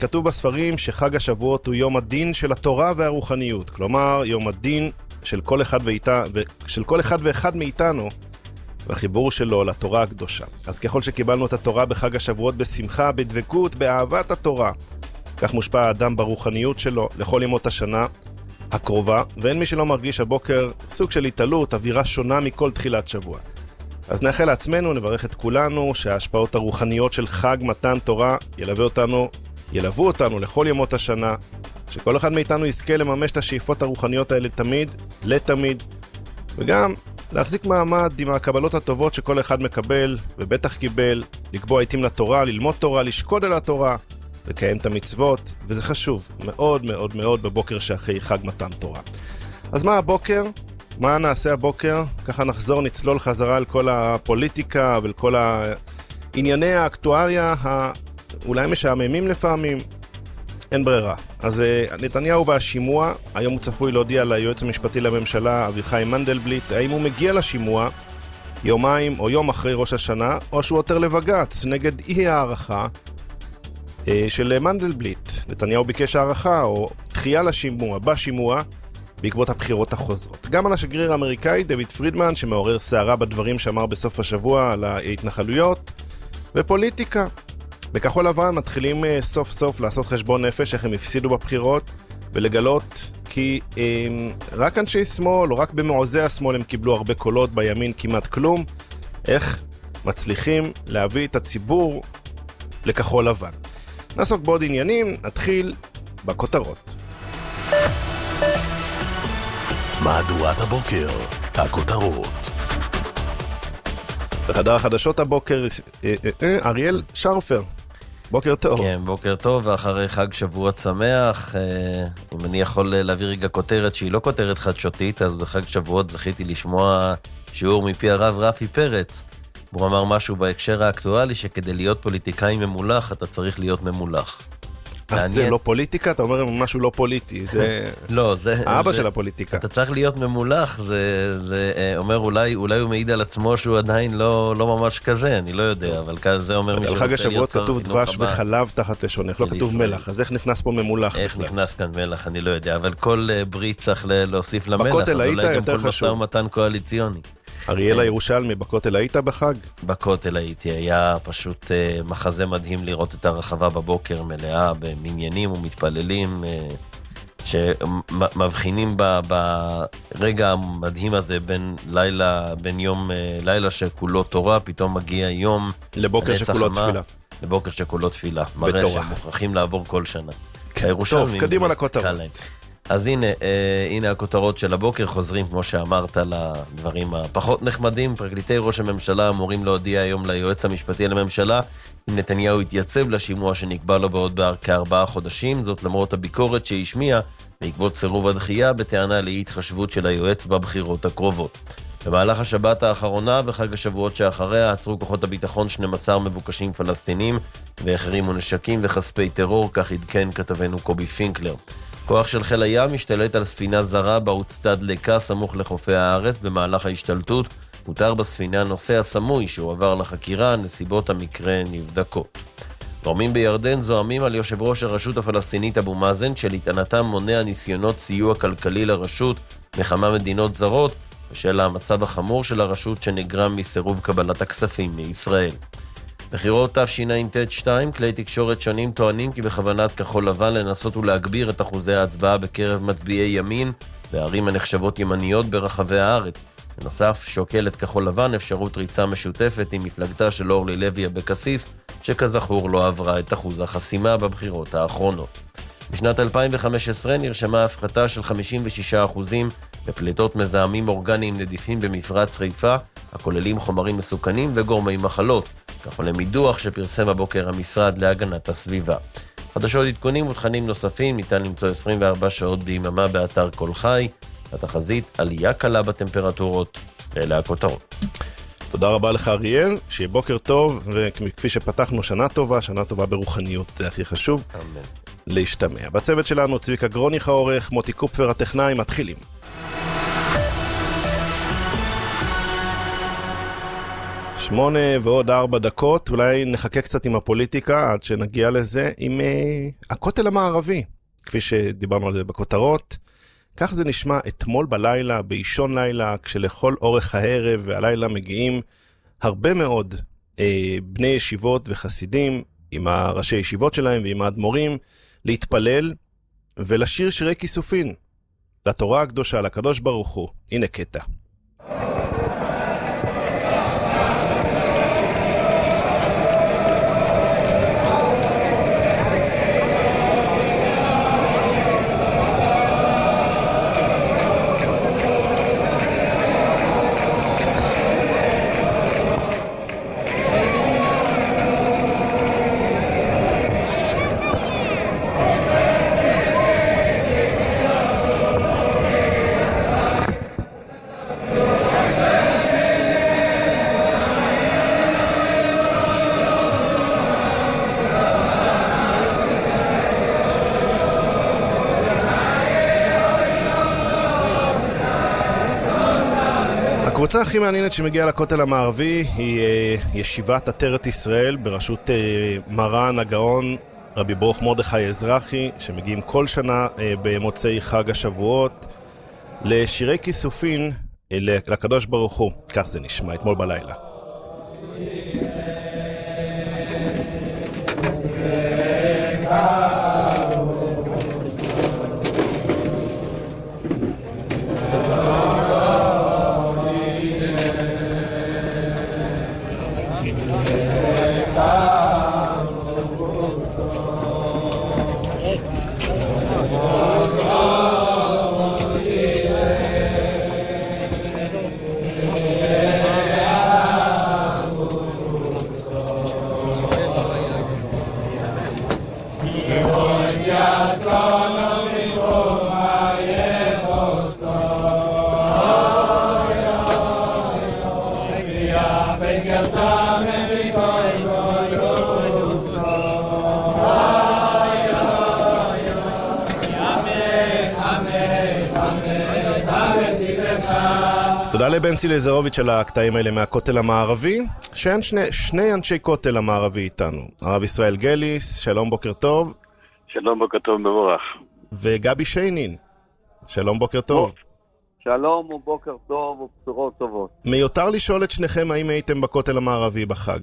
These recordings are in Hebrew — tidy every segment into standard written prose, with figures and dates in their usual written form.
כתוב בספרים שחג השבועות הוא יום הדין של התורה והרוחניות, כלומר יום הדין של כל אחד ואחד מאיתנו, והחיבור שלו לתורה הקדושה. אז ככל שקיבלנו את התורה בחג השבועות בשמחה, בדבקות, באהבת התורה, כך מושפע האדם ברוחניות שלו לכל ימות השנה הקרובה, ואין מי שלא מרגיש הבוקר סוג של התעלות, אווירה שונה מכל תחילת שבוע. אז נאחל לעצמנו, נברך את כולנו, שההשפעות הרוחניות של חג מתן תורה ילוו אותנו לכל ימות השנה, שכל אחד מאיתנו יזכה לממש את השאיפות הרוחניות האלה לתמיד, וגם להחזיק מעמד עם הקבלות הטובות שכל אחד מקבל, ובטח קיבל, לקבוע עיתים לתורה, ללמוד תורה, לשקוד על התורה, לקיים את המצוות, וזה חשוב מאוד מאוד מאוד בבוקר שאחרי חג מתן תורה. אז מה הבוקר? מה נעשה הבוקר? ככה נחזור, נצלול חזרה על כל הפוליטיקה ולכל ענייני האקטואריה, אולי משעממים לפעמים, אין ברירה. אז נתניהו והשימוע, היום הוא צפוי להודיע ליועץ המשפטי לממשלה, אביחי מנדלבליט, האם הוא מגיע לשימוע יומיים או יום אחרי ראש השנה, או שהוא עותר לבג"ץ נגד אי הערכה של מנדלבליט. נתניהו ביקש הערכה או דחייה לשימוע, בשימוע, בעקבות הבחירות החוזרות. גם על השגריר האמריקאי, דויד פרידמן, שמעורר שערה בדברים שאמר בסוף השבוע על ההתנחלויות, ופוליטיקה. בכחול לבן מתחילים סוף סוף לעשות חשבון נפש, איך הם הפסידו בבחירות, ולגלות כי רק אנשי שמאל, או רק במעוזי השמאל הם קיבלו הרבה קולות, בימין כמעט כלום. איך מצליחים להביא את הציבור לכחול לבן. נעסוק בעוד עניינים, נתחיל בכותרות. מהדורת הבוקר, הכותרות. בחדר החדשות הבוקר, אריאל שרפר. בוקר טוב. כן, בוקר טוב, ואחרי חג שבועות שמח, אם אני יכול להביא רגע כותרת שהיא לא כותרת חדשותית, אז בחג שבועות זכיתי לשמוע שיעור מפי הרב רפי פרץ. הוא אמר משהו בהקשר האקטואלי, שכדי להיות פוליטיקאי ממולח, אתה צריך להיות ממולח. אז זה לא פוליטיקה? אתה אומר משהו לא פוליטי, זה... לא, זה... האבא של הפוליטיקה. אתה צריך להיות ממולח, זה אומר אולי הוא מעיד על עצמו שהוא עדיין לא ממש כזה, אני לא יודע, אבל זה אומר על חג השבועות כתוב דבש וחלב תחת לשונך, לא כתוב מלח, אז איך נכנס פה ממולח? איך נכנס כאן מלח, אני לא יודע, אבל כל ברית צריך להוסיף למלח, בכותל היית יותר חשוב. משא ומתן קואליציוני. אריאל הירושלמי, בכותל היית בחג? בכותל הייתי, היה פשוט מחזה מדהים לראות את הרחבה בבוקר מלאה במניינים ומתפללים שמבחינים ברגע המדהים הזה בין יום לילה שכולו תורה, פתאום מגיע יום לבוקר שכולו תפילה. לבוקר שכולו תפילה, מראה שמוכרחים לעבור כל שנה. טוב, קדימה לכותרות. אז הנה הכותרות של הבוקר, חוזרים כמו שאמרת לדברים הפחות נחמדים. פרקליטי ראש הממשלה אמורים להודיע היום ליועץ המשפטי לממשלה אם נתניהו יתייצב לשימוע שנקבע לו בעוד כ4 חודשים, זאת למרות הביקורת שהשמיע בעקבות סירוב הדחייה בטענה להתחשבות של היועץ בבחירות הקרובות. במהלך השבת האחרונה וחג השבועות שאחריה עצרו כוחות הביטחון 12 מבוקשים פלסטינים והחרימו נשקים וכספי טרור, כך עדכן כתבנו קובי פינקלר. כוח של חיל הים משתלט על ספינה זרה בה הוצתה דלקה סמוך לחופי הארץ. במהלך ההשתלטות הותר בספינה נוסע סמוי שהועבר לחקירה, נסיבות המקרה נבדקות. גורמים בירדן זועמים על יושב ראש הרשות הפלסטינית אבו מאזן שלטענתם מונע ניסיונות סיוע כלכלי לרשות מכמה מדינות זרות בשל המצב החמור של הרשות שנגרם מסירוב קבלת הכספים מישראל. בחירות תשע"ט-2, כלי תקשורת שונים טוענים כי בכוונת כחול לבן לנסות ולהגביר את אחוזי ההצבעה בקרב מצביעי ימין בערים הנחשבות ימניות ברחבי הארץ. בנוסף, שוקלת כחול לבן אפשרות ריצה משותפת עם מפלגתה של אורלי לוי אבקסיס, שכזכור לא עברה את אחוז החסימה בבחירות האחרונות. בשנת 2015 נרשמה הפחתה של 56% בפליטות מזהמים אורגניים נדיפים במפרץ חיפה, הכוללים חומרים מסוכנים וגורמי מחלות, כך עולה מדוח שפרסם הבוקר המשרד להגנת הסביבה. חדשות עדכונים ותכנים נוספים ניתן למצוא 24 שעות ביממה באתר כל חי. התחזית עלייה קלה בטמפרטורות. אלה הכותרות. תודה רבה לך אריאל, שיהיה בוקר טוב, וכפי שפתחנו שנה טובה ברוחניות, זה הכי חשוב. אמן. להשתמע. בצוות שלנו צביקה גרוניך העורך, מוטי קופפר הטכנאי, מתחילים. 8:04, אולי נחכה קצת עם הפוליטיקה עד שנגיע לזה, עם הכותל המערבי, כפי שדיברנו על זה בכותרות. כך זה נשמע אתמול בלילה, באישון לילה, כשלכל אורך הערב והלילה מגיעים הרבה מאוד בני ישיבות וחסידים, עם הראשי ישיבות שלהם ועם האדמו"רים, להתפלל ולשיר שירי כיסופין לתורה הקדושה, לקדוש ברוך הוא. הנה קטע. הקבוצה הכי מעניינת שמגיעה לכותל המערבי היא ישיבת עטרת ישראל בראשות מרן הגאון רבי ברוך מרדכי אזרחי, שמגיעים כל שנה במוצאי חג השבועות לשירי כיסופין לקדוש ברוך הוא. כך זה נשמע אתמול בלילה. תודה לבנצי לזרוביץ' על הקטעים האלה מהכותל המערבי, שאין שני אנשי כותל המערבי איתנו. הרב ישראל גליס, שלום, בוקר טוב. שלום, בוקר טוב, מבורך. וגבי שיינין, שלום, בוקר טוב. שלום ובוקר טוב ובשורות טובות. מיותר לשאול את שניכם האם הייתם בכותל המערבי בחג.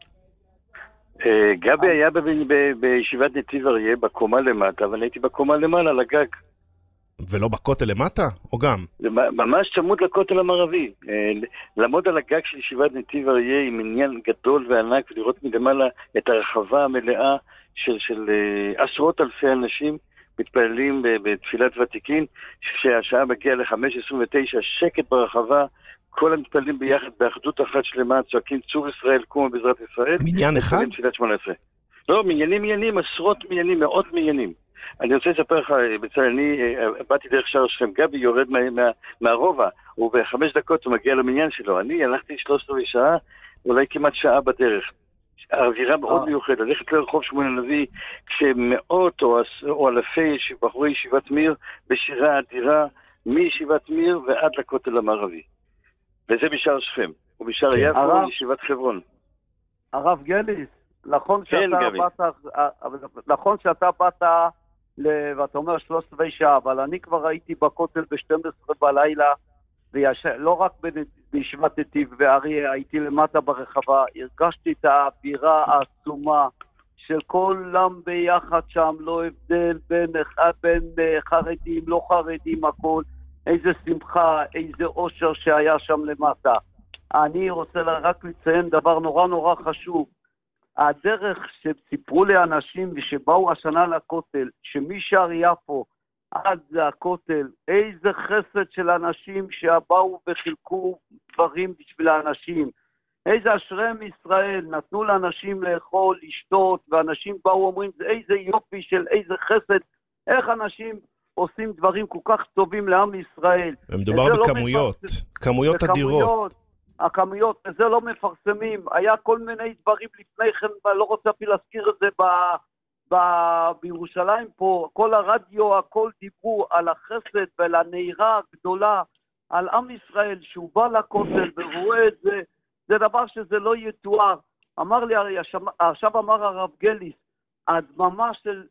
גבי היה בישיבת נתיב אריה בקומה למטה, אבל הייתי בקומה למעלה לגג. ולא בכותל למטה? או גם? ממש צמוד לכותל המערבי. לעמוד על הגג של ישיבת נתיב אריה עם עניין גדול וענק, ולראות מלמעלה את הרחבה המלאה של עשרות אלפי אנשים מתפללים בתפילת ותיקין, כשהשעה מגיעה ל-5:29, שקט ברחבה, כל המתפללים ביחד באחדות אחת שלמה, צועקים צור ישראל קום בעזרת ישראל. מניין אחד? תפילת 18. לא, מניינים, עשרות מניינים, מאות מניינים. אני רוצה לספר לך, בצד, אני באתי דרך שער שכם, גבי יורד מהרובע, וב5 דקות הוא מגיע למניין שלו. אני הלכתי 13 שעה, אולי כמעט שעה בדרך. האווירה מאוד מיוחדת, ללכת לרחוב שמואל הנביא, כשמאות או אלפי בחורי ישיבת מיר, בשירה אדירה, מישיבת מיר ועד לכותל המערבי. וזה בשער שכם, ובשער יפו ישיבת חברון. הרב גליס, נכון שאתה באת, ואתה אומר 13 שעה, אבל אני כבר הייתי בכותל ב-12 בלילה, לא רק בישיבת נתיב ואריה, הייתי למטה ברחבה, הרגשתי את האווירה העצומה של כולם ביחד שם, לא הבדל בין חרדים, לא חרדים, הכל, איזה שמחה, איזה אושר שהיה שם למטה. אני רוצה רק לציין דבר נורא חשוב, הדרך שסיפרו לי אנשים ושבאו השנה לכותל, שמשער יפו עד לכותל, איזה חסד של אנשים שבאו וחילקו דברים בשביל האנשים, איזה אשריהם ישראל, נתנו לאנשים לאכול, לשתות, ואנשים באו אומרים, איזה יופי של איזה חסד, איך אנשים עושים דברים כל כך טובים לעם ישראל. ומדובר בכמויות, כמויות אדירות. הכמויות, וזה לא מפרסמים, היה כל מיני דברים לפני כן, ואני לא רוצה אפילו להזכיר את זה בירושלים פה, כל הרדיו, הכל דיברו על החסד ועל הנהירה הגדולה, על עם ישראל שהוא בא לכותל ורואה את זה, זה דבר שזה לא יתואר. אמר לי, עכשיו אמר הרב גליס, הדממה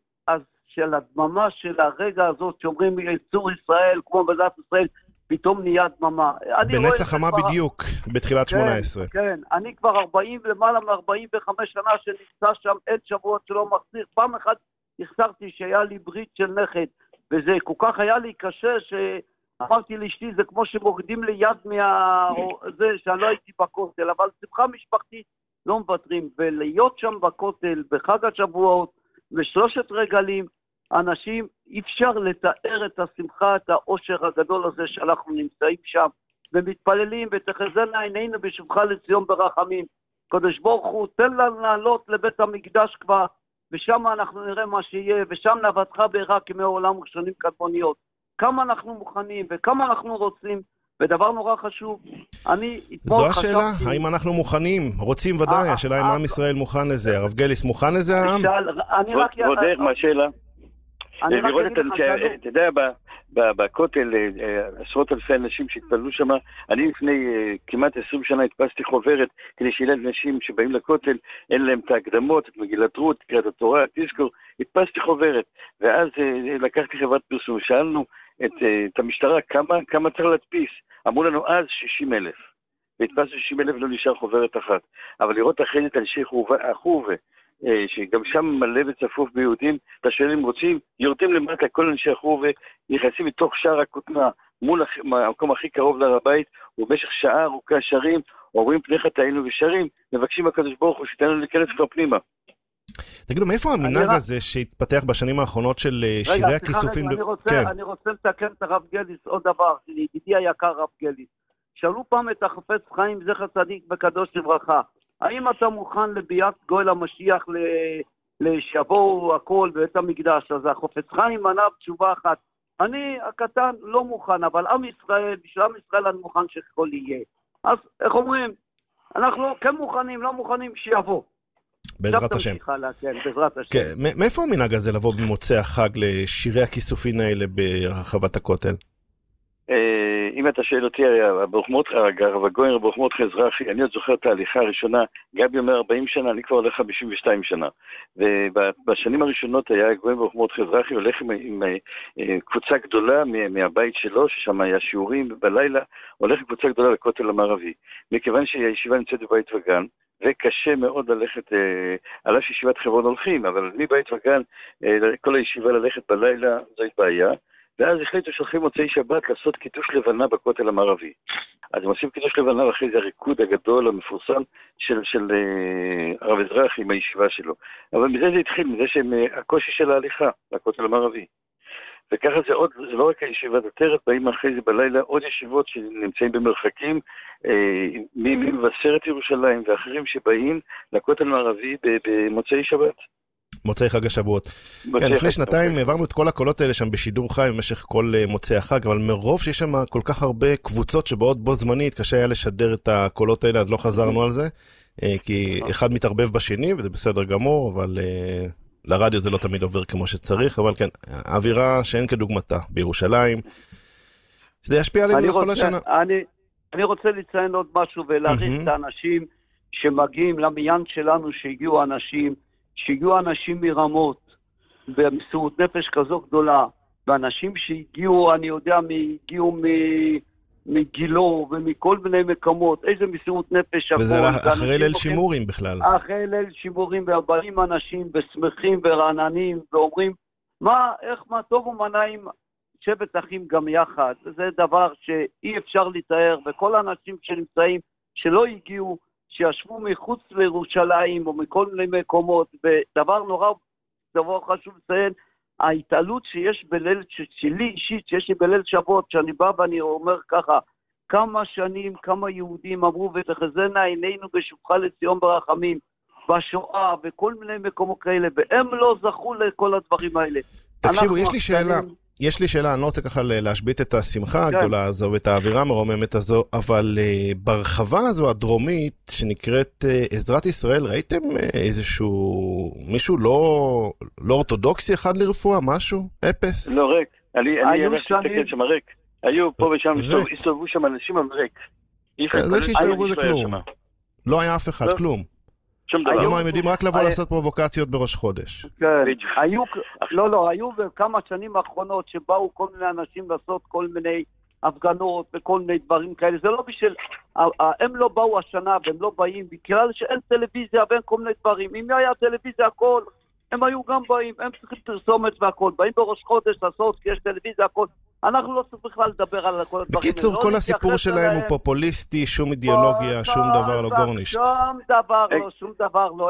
של הרגע הזאת, שאומרים יצור ישראל, כמו בדת ישראל, פתאום נהיה דממה. בנץ החמה בדיוק, בתחילת 18. כן, אני כבר למעלה מ-45 שנה שנמצא שם, אין שבועות שלא מחזיר. פעם אחת החסרתי שהיה לי ברית של נכד, וזה כל כך היה לי קשה שאמרתי לאשתי, זה כמו שמורידים לי יד זה שאני לא הייתי בכותל, אבל שמחה משפחתית לא מוותרים, ולהיות שם בכותל, בחג השבועות, בשלושת רגלים, אנשים, אי אפשר לתאר את השמחה, את האושר הגדול הזה שאנחנו נמצאים שם, ומתפללים, ותחזינה עינינו בשובך לציון ברחמים. קדוש ברוך הוא, תן לנו לעלות לבית המקדש כבר, ושם אנחנו נראה מה שיהיה, ושם נבטך בעירה כמי עולם ראשונים קדמוניות. כמה אנחנו מוכנים, וכמה אנחנו רוצים, ודבר נורא חשוב, זו השאלה, האם אנחנו מוכנים? רוצים ודאי, השאלה אם עם ישראל מוכן לזה. הרב גליס מוכן לזה העם? ועוד איך, מה השאלה? לראות אתה יודע, בכותל, עשרות אלפי אנשים שהתפללו שם, אני לפני כמעט 20 שנה הדפסתי חוברת, כדי שיהיה אנשים שבאים לכותל, אין להם את ההקדמות, את מגילת רות, קריאת התורה, תזכור, הדפסתי חוברת, ואז לקחתי חברת פרסום, שאלנו את המשטרה, כמה צריך להדפיס? אמרו לנו אז 60,000, והדפסנו 60,000 לא נשאר חוברת אחת, אבל לראות אחרי את אנשי החובה, שגם שם מלא וצפוף ביהודים, אתה שואל אם רוצים, יורדים למטה כל אנשי החובה, נכנסים מתוך שער הכותנה, מול המקום הכי קרוב להר הבית, ובמשך שעה ארוכה שרים, אומרים פני חטאינו ושרים, מבקשים הקדוש ברוך הוא שתיתן לנו להיכנס כבר פנימה. תגידו, מאיפה המנהג הזה שהתפתח בשנים האחרונות של שירי הכיסופים? אני רוצה לתקן את הרב גליס עוד דבר, ידידי היקר רב גליס. שאלו פעם את החפץ חיים זכר צדיק וקדוש לברכה, האם אתה מוכן לביאת גואל המשיח שיבואו הכל בבית המקדש? אז החפץ חיים ענה תשובה אחת, אני הקטן לא מוכן, אבל עם ישראל, בשביל עם ישראל אני מוכן שכל יהיה. אז איך אומרים? אנחנו כן מוכנים, לא מוכנים, שיבוא. בעזרת השם. כן, בעזרת השם. מאיפה המנהג הזה לבוא במוצאי החג לשירי הכיסופין האלה ברחבת הכותל? אם אתה שואל אותי, הרב הגויין ברחמות חזרחי, אני עוד זוכר את ההליכה הראשונה, גבי אומר 40 שנה, אני כבר הולך 52 שנה, ובשנים הראשונות היה הגויין ברחמות חזרחי הולך עם קבוצה גדולה מהבית שלו, ששם היה שיעורים בלילה, הולך עם קבוצה גדולה לכותל המערבי, מכיוון שהישיבה נמצאת בבית וגן, וקשה מאוד ללכת, על אף ישיבת חברון הולכים, אבל מבית וגן, כל הישיבה ללכת בלילה, זו בעיה, ואז החליטו שהולכים מוצאי שבת לעשות קידוש לבנה בכותל המערבי. אז הם עושים קידוש לבנה, ואחרי זה הריקוד הגדול, המפורסם של הרב אזרחי עם הישיבה שלו. אבל מזה זה התחיל, מזה שהקושי של ההליכה לכותל המערבי. וככה זה לא רק הישיבה דתרת, באים אחרי זה בלילה עוד ישיבות שנמצאים במרחקים, ממבשרת ירושלים ואחרים שבאים לכותל המערבי במוצאי שבת. מוצאי חג השבועות. כן, לפני שנתיים העברנו את כל הקולות האלה שם בשידור חי במשך כל מוצאי החג, אבל מרוב שיש שם כל כך הרבה קבוצות שבאות בו זמנית, קשה היה לשדר את הקולות האלה, אז לא חזרנו על זה, כי אחד מתערבב בשני, וזה בסדר גמור, אבל לרדיו זה לא תמיד עובר כמו שצריך, אבל כן, האווירה שאין כדוגמתה בירושלים, שזה ישפיע עלינו לכל השנה. אני רוצה לציין עוד משהו ולהריץ את האנשים שמגיעים למניין שלנו, שהגיעו אנשים מרמות, במסירות נפש כזו גדולה, ואנשים שהגיעו, אני יודע, הגיעו מגילו ומכל מיני מקומות, איזה מסירות נפש. וזה אחרי ליל שימורים בכלל. אחרי ליל שימורים, ובאים אנשים ושמחים ורעננים, ואומרים, מה טוב ומנעים שבט אחים גם יחד. זה דבר שאי אפשר לתאר, וכל האנשים שנמצאים, שלא הגיעו, שישבו מחוץ לירושלים או מכל מיני מקומות, ודבר דבר חשוב לציין, ההתעלות שיש בליל, שלי אישית, שיש לי בליל שבועות, שאני בא ואני אומר ככה, כמה שנים, כמה יהודים אמרו, ותחזינה עינינו בשובך לציון ברחמים, בשואה וכל מיני מקומות כאלה, והם לא זכו לכל הדברים האלה. תקשיבו, יש לי שאלה, אני לא רוצה ככה להשבית את השמחה הגדולה הזו ואת האווירה המרוממת הזו, אבל ברחבה הזו הדרומית שנקראת עזרת ישראל, ראיתם מישהו לא אורתודוקסי אחד לרפואה, משהו? אפס? לא, ריק. אני הלכתי לתקן שם ריק. היו פה ושם, הסתובבו שם אנשים על ריק. זה שהסתובבו זה כלום. לא היה אף אחד, כלום. שום דבר. למה הם יודעים רק לבוא לעשות פרובוקציות בראש חודש? כן, היו בכמה שנים האחרונות שבאו כל מיני אנשים לעשות כל מיני הפגנות וכל מיני דברים כאלה. זה לא בשביל, הם לא באו השנה והם לא באים, בגלל שאין טלוויזיה ואין כל מיני דברים. אם היה טלוויזיה הכל, הם היו גם באים, הם צריכים פרסומת והכל, באים בראש חודש לעשות, כי יש טלוויזיה הכל. אנחנו לא צריך בכלל לדבר על כל הדברים. בקיצור, כל הסיפור שלהם הוא פופוליסטי, שום אידיאולוגיה, שום דבר לא גורנישט. שום דבר לא.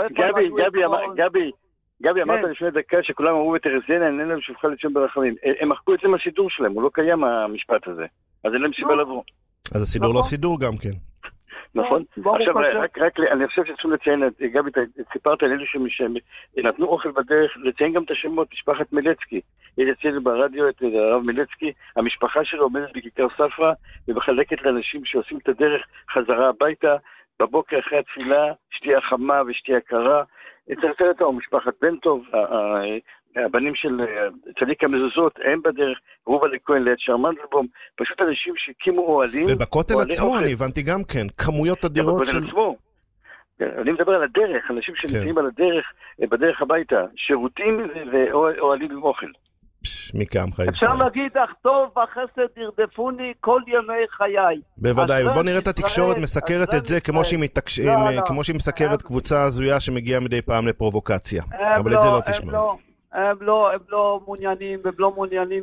גבי, אמרת לפני דקה שכולם אמרו בטרזינה, אין להם שופכה לשם ברחמים. הם מחקו את זה מהסידור שלהם, הוא לא קיים המשפט הזה. אז אין להם סיבה לבוא. אז הסידור לא סידור גם כן. נכון? עכשיו, רק אני חושב שצריכים לציין, גבי, סיפרת על אלו שנתנו אוכל בדרך, לציין גם את השמות, משפחת מלצקי. יש אצלנו ברדיו את הרב מלצקי, המשפחה שלו עומדת בכיכר ספרא, ומחלקת לאנשים שעושים את הדרך חזרה הביתה, בבוקר אחרי התפילה, שתייה חמה ושתייה קרה. צריך לציין אותו, משפחת בן טוב, הבנים של צדיק המזוזות, הם בדרך, רובה לכהן ליד שרמנדלבום, פשוט אנשים שהקימו אוהלים. ובכותל עצמו, אני הבנתי גם כן, כמויות אדירות של... אני מדבר על הדרך, אנשים שנמצאים על הדרך, בדרך הביתה, שירותים ואוהלים עם אוכל. מכם חי ישראל. אפשר להגיד, אך טוב החסד ירדפוני כל ימי חיי. בוודאי, ובוא נראה את התקשורת מסקרת את זה כמו שהיא מסקרת קבוצה הזויה שמגיעה מדי פעם לפרובוקציה. אבל את זה לא תשמע. הם לא מעוניינים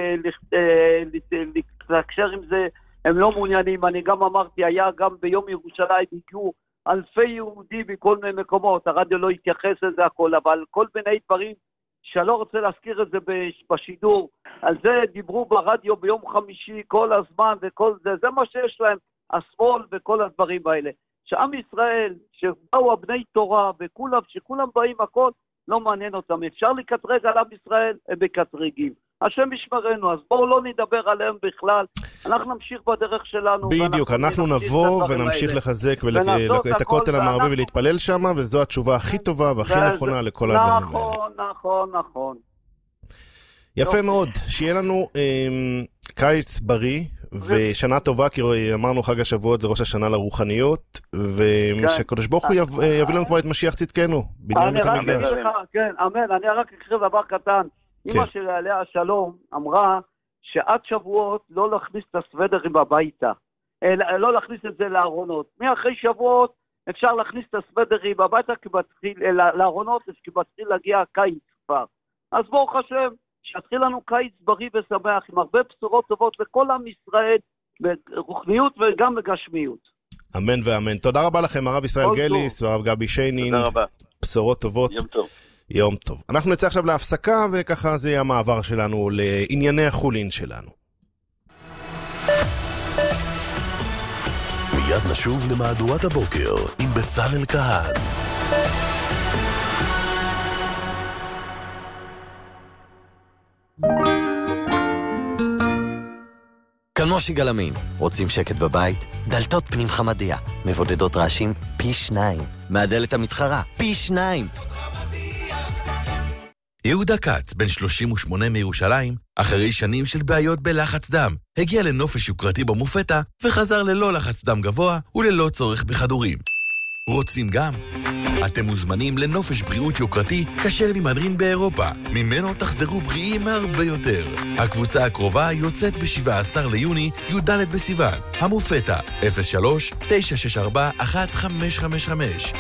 להתקשר עם זה, הם לא מעוניינים. אני גם אמרתי, היה גם ביום ירושלים הגיעו אלפי יהודים בכל מיני מקומות, הרדיו לא התייחס לזה הכל, אבל כל מיני דברים שאני לא רוצה להזכיר את זה בשידור, על זה דיברו ברדיו ביום חמישי כל הזמן וכל זה, זה מה שיש להם, השמאל וכל הדברים האלה. שעם ישראל, שבאו הבני תורה שכולם באים הכל, לא מעניין אותם. אפשר לקטרג על עם ישראל, הם מקטרגים. השם ישמרנו, אז בואו לא נדבר עליהם בכלל. אנחנו נמשיך בדרך שלנו. בדיוק, אנחנו נבוא ונמשיך לחזק את הכותל המערבי ולהתפלל שם, וזו התשובה הכי טובה והכי נכונה לכל הדברים האלה. נכון. יפה מאוד, שיהיה לנו קיץ בריא ושנה טובה, כי אמרנו חג השבועות זה ראש השנה לרוחניות, ושקדוש ברוך הוא יביא לנו כבר את משיח צדקנו, בניין בית המקדש. כן, אמן. אני רק אקריא דבר קטן. אמא שלי עליה השלום אמרה שעד שבועות לא להכניס את הסוודרים הביתה, לא להכניס את זה לארונות. מאחרי שבועות אפשר להכניס את הסוודרים הביתה לארונות, כי מתחיל להגיע הקיץ כבר. אז ברוך השם, שיתחיל לנו קיץ בריא ושמח, עם הרבה בשורות טובות לכל עם ישראל, ברוחניות וגם בגשמיות. אמן ואמן. תודה רבה לכם, הרב ישראל גליס והרב גבי שיינין. תודה רבה. בשורות טובות. יום טוב. יום טוב. אנחנו נצא עכשיו להפסקה, וככה זה יהיה המעבר שלנו לענייני החולין שלנו. מיד נשוב למהדורת הבוקר עם בצלאל כהן. כאן מושי גלמין. רוצים שקט בבית? דלתות פנים חמדיה. מבודדות רעשים פי 2. מהדלת המתחרה פי 2. יהודה קץ, בן 38 מירושלים, אחרי שנים של בעיות בלחץ דם, הגיע לנופש יוקרתי במופתה וחזר ללא לחץ דם גבוה וללא צורך בכדורים. רוצים גם? אתם מוזמנים לנופש בריאות יוקרתי כשר ממהדרין באירופה, ממנו תחזרו בריאים הרבה יותר. הקבוצה הקרובה יוצאת ב-17 ליוני, י"ד בסיוון. המופתה 03-964-1555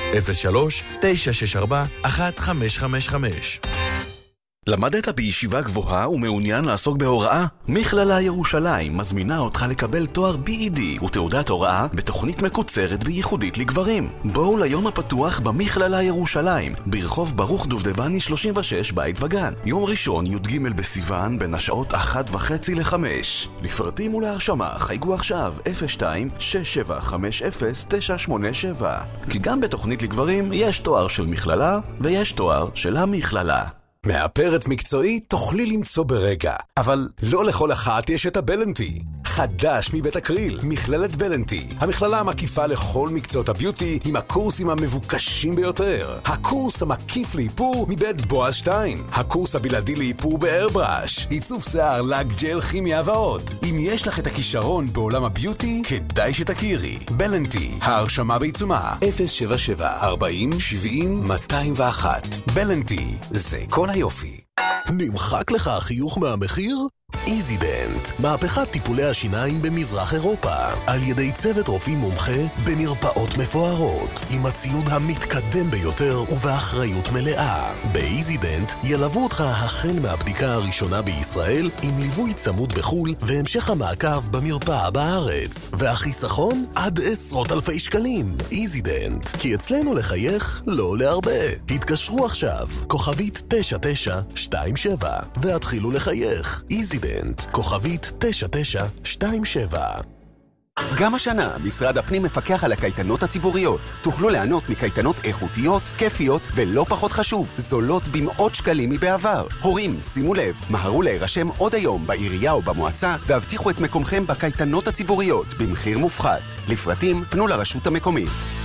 03-964-1555. למדת בישיבה גבוהה ומעוניין לעסוק בהוראה? מכללה ירושלים מזמינה אותך לקבל תואר BED ותעודת הוראה בתוכנית מקוצרת וייחודית לגברים. בואו ליום הפתוח במכללה ירושלים, ברחוב ברוך דובדבני 36 בית וגן. יום ראשון י"ג בסיוון בין השעות 1:30 ל-5. לפרטים ולהרשמה חייגו עכשיו 02-6750-987. כי גם בתוכנית לגברים יש תואר של מכללה ויש תואר של המכללה. מאפרת מקצועית תוכלי למצוא ברגע, אבל לא לכל אחת יש את הבלנטי. חדש מבית אקריל, מכללת בלנטי, המכללה המקיפה לכל מקצועות הביוטי עם הקורסים המבוקשים ביותר. הקורס המקיף לאיפור מבית בועז 2, הקורס הבלעדי לאיפור באיירבראש, עיצוב שיער, לק, ג'ל, כימיה ועוד. אם יש לך את הכישרון בעולם הביוטי, כדאי שתכירי. בלנטי, ההרשמה בעיצומה, 077-40-70-201. בלנטי, זה כל היופי. נמחק לך החיוך מהמחיר? איזידנט, מהפכת טיפולי השיניים במזרח אירופה, על ידי צוות רופאים מומחה במרפאות מפוארות, עם הציוד המתקדם ביותר ובאחריות מלאה. באיזידנט ילוו אותך החל מהבדיקה הראשונה בישראל, עם ליווי צמוד בחול והמשך המעקב במרפאה בארץ, והחיסכון עד עשרות אלפי שקלים. איזידנט, כי אצלנו לחייך לא עולה הרבה. התקשרו עכשיו, כוכבית 9927, והתחילו לחייך. איזידנט, כוכבית 9927. גם השנה, משרד הפנים מפקח על הקייטנות הציבוריות. תוכלו ליהנות מקייטנות איכותיות, כיפיות, ולא פחות חשוב, זולות במאות שקלים מבעבר. הורים, שימו לב, מהרו להירשם עוד היום בעירייה או במועצה, והבטיחו את מקומכם בקייטנות הציבוריות, במחיר מופחת. לפרטים, פנו לרשות המקומית.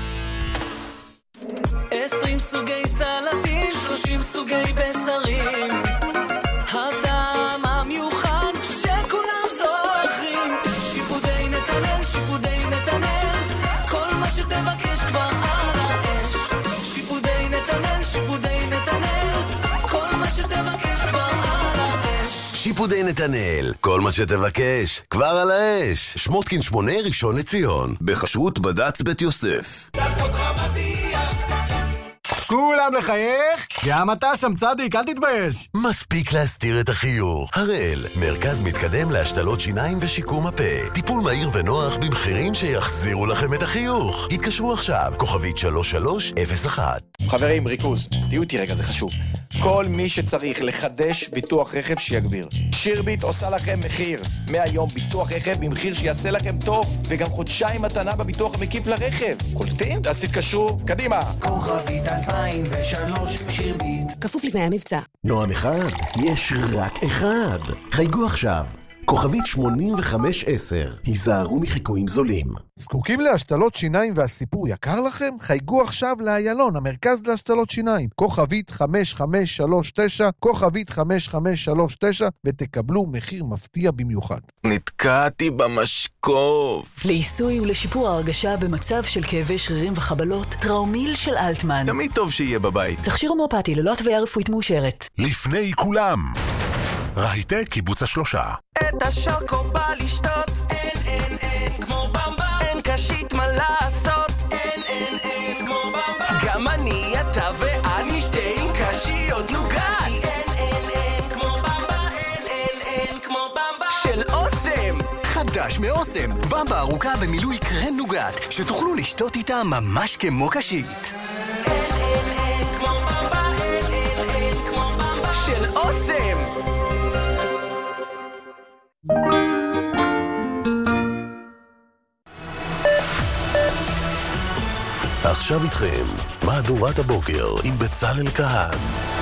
20 סוגי סלטים, 30 סוגי בשרים. הטעם המיוחד שכולם זוכרים. שיפודי נתנאל, שיפודי נתנאל, כל מה שתבקש כבר על האש. שיפודי נתנאל, שיפודי נתנאל, כל מה שתבקש כבר על האש. שיפודי נתנאל, כל מה שתבקש כבר על האש. שמותקין 8, ראשון לציון, בחשרות בד"ץ בית יוסף. כולם לחייך? גם אתה שם צדיק, אל תתבייש. מספיק להסתיר את החיוך. הראל, מרכז מתקדם להשתלות שיניים ושיקום הפה. טיפול מהיר ונוח במחירים שיחזירו לכם את החיוך. התקשרו עכשיו, כוכבית 3301. חברים, ריכוז, תהיו איתי רגע, זה חשוב. כל מי שצריך לחדש ביטוח רכב שיגביר. שירביט עושה לכם מחיר. מהיום ביטוח רכב במחיר שיעשה לכם טוב, וגם חודשיים מתנה בביטוח המקיף לרכב. קולטים? אז תתקשרו, קדימה. כוכבית 2003 שירביט. כפוף לתנאי המבצע. נועם אחד, יש רק אחד. חייגו עכשיו. כוכבית 8510. היזהרו מחיקויים זולים. זקוקים להשתלות שיניים והסיפור יקר לכם? חייגו עכשיו לאיילון, המרכז להשתלות שיניים. כוכבית 5539, כוכבית 5539, ותקבלו מחיר מפתיע במיוחד. נתקעתי במשקוף. לעיסוי ולשיפור ההרגשה במצב של כאבי שרירים וחבלות, טראומיל של אלטמן. תמיד טוב שיהיה בבית. תכשיר הומאופתי ללא התוויה רפואית מאושרת. לפני כולם. רהיטק קיבוץ השלושה. את השוקו בא לשתות, אין כמו במבה. אין קשית מה לעשות, אין כמו במבה. גם אני, אתה ואני שתה עם קשיות נוגת. אין כמו במבה, אין כמו במבה. של אוסם. חדש מאוסם, במבה ארוכה במילוי קרם נוגת, שתוכלו לשתות איתה ממש כמו קשית. אין כמו במבה, אין כמו במבה. של אוסם. עכשיו איתכם, מהדורת הבוקר עם בצלאל כהן.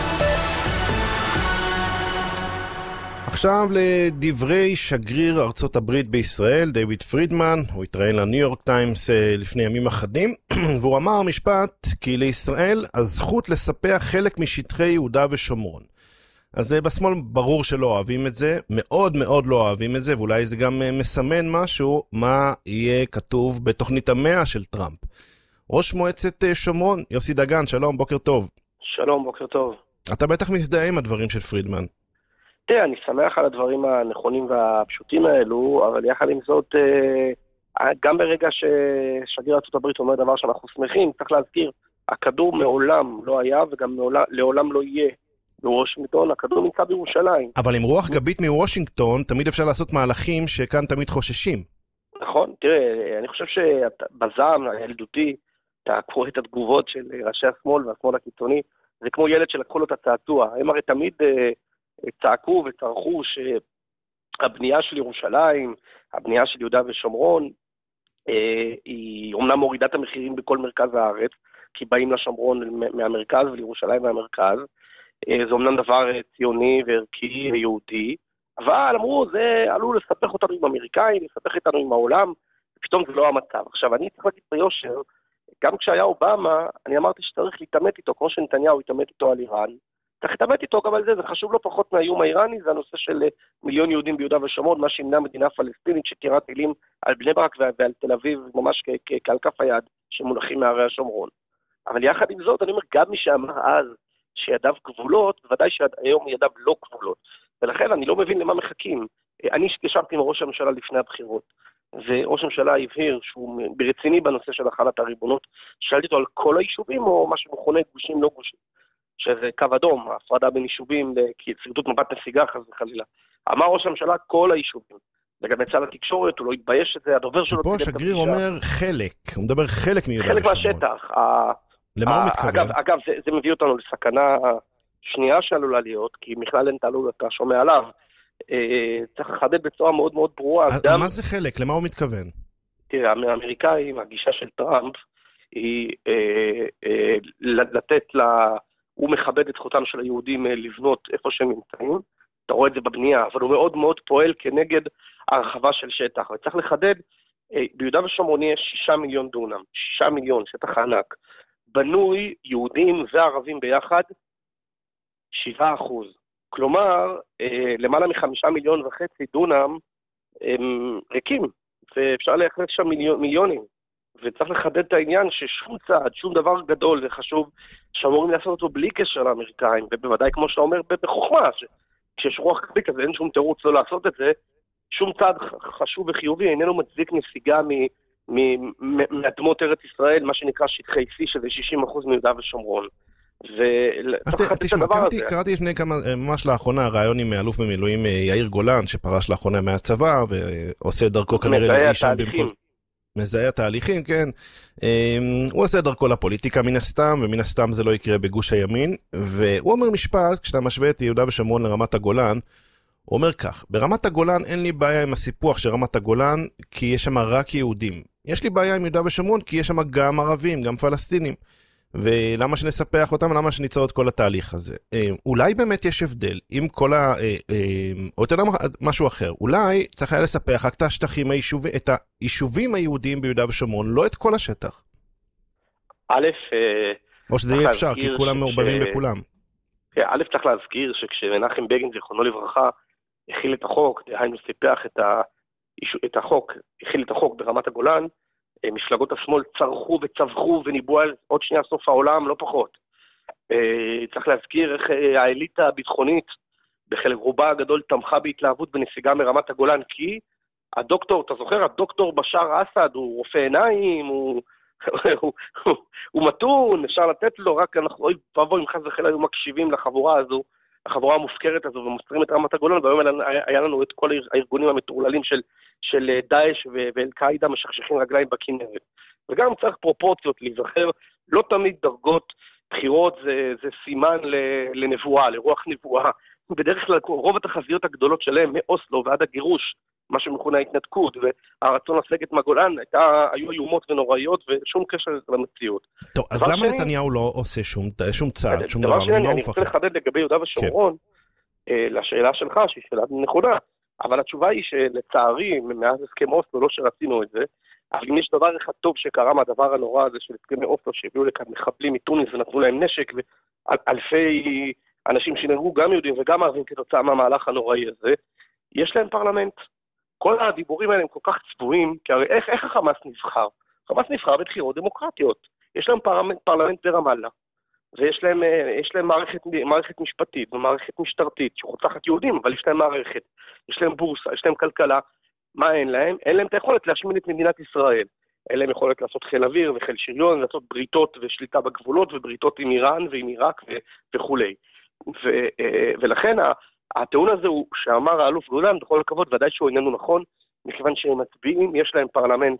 עכשיו לדברי שגריר ארצות הברית בישראל, דיוויד פרידמן. הוא התראיין לניו יורק טיימס לפני ימים אחדים, והוא אמר משפט כי לישראל הזכות לספח חלק משטחי יהודה ושומרון. אז בשמאל ברור שלא אוהבים את זה, מאוד מאוד לא אוהבים את זה, ואולי זה גם מסמן משהו, מה יהיה כתוב בתוכנית 100 של טראמפ. ראש מועצת שומרון, יוסי דגן, שלום, בוקר טוב. שלום, בוקר טוב. אתה בטח מזדהה עם הדברים של פרידמן. תראה, אני שמח על הדברים הנכונים והפשוטים האלו, אבל יחד עם זאת, גם ברגע ששגריר ארצות הברית אומר דבר שאנחנו שמחים, צריך להזכיר, הכדור מעולם לא היה וגם לעולם לא יהיה. בוושינגטון, הכדור נמצא בירושלים. אבל עם רוח גבית מוושינגטון, תמיד אפשר לעשות מהלכים שכאן תמיד חוששים. נכון, תראה, אני חושב שבזעם הילדותי, אתה קורא את התגובות של ראשי השמאל והשמאל הקיצוני, זה כמו ילד שלקחו לו את הצעצוע. הם הרי תמיד צעקו וצרחו שהבנייה של ירושלים, הבנייה של יהודה ושומרון, היא אומנם מורידה את המחירים בכל מרכז הארץ, כי באים לשומרון מהמרכז ולירושלים מהמרכז, זה אומנם דבר ציוני וערכי ויהודי, אבל אמרו, זה עלול לספח אותנו עם אמריקאים, לספח איתנו עם העולם, פתאום זה לא המצב. עכשיו, אני צריך להגיד ביושר, גם כשהיה אובמה, אני אמרתי שצריך להתאמת איתו, כמו שנתניהו התאמת איתו על איראן, צריך להתאמת איתו גם על זה, זה חשוב לא פחות מהאיום האיראני, זה הנושא של מיליון יהודים ביהודה ושומרון, מה שימנע מדינה פלסטינית שתירה טילים על בני ברק ועל תל אביב, ממש כעל כף היד שמונחים מערי השומרון. אבל יחד עם זאת, אני אומר, גם מי שאמר אז שידיו גבולות, בוודאי שהיום ידיו לא גבולות. ולכן אני לא מבין למה מחכים. אני ישבתי עם ראש הממשלה לפני הבחירות, וראש הממשלה הבהיר שהוא ברציני בנושא של החלת הריבונות, שאלתי אותו על כל היישובים או מה שמכונה גושים לא גושים, שזה קו אדום, ההפרדה בין יישובים, שרידות מבט נסיגה חס וחלילה. אמר ראש הממשלה כל היישובים. וגם יצא לתקשורת, הוא לא התבייש את זה, הדובר שלו... פה השגריר אומר חלק, הוא מדבר חלק מיהודה ושומרון. חלק מהשטח. למה הוא מתכוון? אגב, זה מביא אותנו לסכנה שנייה שעלולה להיות, כי בכלל אין תעלול, אתה שומע עליו. צריך לחדד בצורה מאוד מאוד ברורה. מה זה חלק? למה הוא מתכוון? תראה, האמריקאים, הגישה של טראמפ, היא לתת הוא מכבד את זכותם של היהודים לבנות איפה שהם נמצאים, אתה רואה את זה בבנייה, אבל הוא מאוד מאוד פועל כנגד הרחבה של שטח, וצריך לחדד, ביהודה ושומרון יש 6 מיליון דונם, 6 מיליון, שטח ענק, בנוי יהודים וערבים ביחד 7%. כלומר, למעלה מ5.5 מיליון דונם הם ריקים, ואפשר להכניס שם מיליונים. וצריך לחדד את העניין ששום צעד, שום דבר גדול וחשוב, שאמורים לעשות אותו בלי קשר לאמריקאים, ובוודאי כמו שאתה אומר בחוכמה, כשיש רוח קבית, אז אין שום תירוץ לא לעשות את זה, שום צעד חשוב וחיובי, איננו מצדיק נסיגה מאדמות ארץ ישראל, מה שנקרא שטחי C, שזה 60% מיהודה ושומרון. אז תשמע, קראתי לפני כמה, ממש לאחרונה, רעיון עם אלוף במילואים יאיר גולן, שפרש לאחרונה מהצבא, ועושה דרכו כנראה לאיש במחוז. מזהה התהליכים, כן. הוא עושה דרכו לפוליטיקה מן הסתם, ומן הסתם זה לא יקרה בגוש הימין, והוא אומר משפט, כשאתה משווה את יהודה ושומרון לרמת הגולן, הוא אומר כך, ברמת הגולן אין לי בעיה עם הסיפוח של רמת הגולן, כי יש שם רק יהודים. יש לי בעיה עם יהודה ושומרון, כי יש שם גם ערבים, גם פלסטינים. ולמה שנספח אותם, למה שניצור את כל התהליך הזה. אולי באמת יש הבדל, עם כל או יותר משהו אחר, אולי צריך היה לספח רק את היישובים היהודיים ביהודה ושומרון, לא את כל השטח. או שזה יהיה אפשר, כי כולם מעורבבים בכולם. צריך להזכיר שכשמנחם בגין, זיכרונו לברכה, הכיל את החוק, דהיינו סיפח את החוק, הכיל את החוק ברמת הגולן, מפלגות השמאל צרחו וצווחו וניבאו על עוד שנייה סוף העולם, לא פחות. צריך להזכיר איך האליטה הביטחונית, בחלק רובה הגדול, תמכה בהתלהבות בנסיגה מרמת הגולן, כי הדוקטור, אתה זוכר, הדוקטור בשאר אסד, הוא רופא עיניים, הוא מתון, אפשר לתת לו, רק אנחנו אוי אם חס וחלילה היו מקשיבים לחבורה הזו, החבורה המופקרת הזו, ומוסרים את רמת הגולן, והיום היה לנו את כל הארגונים המטורללים של דאעש ואל-קאעידה משכשכים רגליים בכנרת. וגם צריך פרופורציות להיזכר, לא תמיד דרגות בחירות זה סימן לנבואה, לרוח נבואה. בדרך כלל רוב התחזיות הגדולות שלהם מאוסלו ועד הגירוש, מה שמכונה ההתנתקות, והרצון לסגת מהגולן, היו איומות ונוראיות ושום קשר למציאות. טוב, אז למה נתניהו לא עושה שום צעד, שום דבר? אני רוצה לחדד לגבי יהודה ושומרון, לשאלה שלך, שהיא שאלה נכונה, אבל התשובה היא שלצערי, מאז הסכם אוסלו, לא שרצינו את זה, אבל אם יש דבר אחד טוב שקרה מהדבר הנורא הזה של הסכמי אוסלו, שהביאו לכאן מחבלים מתוניס ונתנו להם נשק, ואלפי אנשים שנהרגו גם יהודים וגם ערבים כתוצאה מהמהלך הנוראי הזה, יש להם פרלמנט. כל הדיבורים האלה הם כל כך צבועים, כי הרי איך החמאס נבחר? החמאס נבחר בבחירות דמוקרטיות. יש להם פרלמנט ברמאללה, ויש להם מערכת משפטית ומערכת משטרתית שחוצחת יהודים, אבל יש להם מערכת, יש להם בורסה, יש להם כלכלה. מה אין להם? אין להם את היכולת להשמיד את מדינת ישראל. אין להם יכולת לעשות חיל אוויר וחיל שריון, לעשות בריתות ושליטה בגבולות, ובריתות עם איראן ועם עיראק וכו'. ולכן הטיעון הזה הוא שאמר האלוף גולן, בכל הכבוד, ודאי שהוא איננו נכון, מכיוון שהם מצביעים, יש להם פרלמנט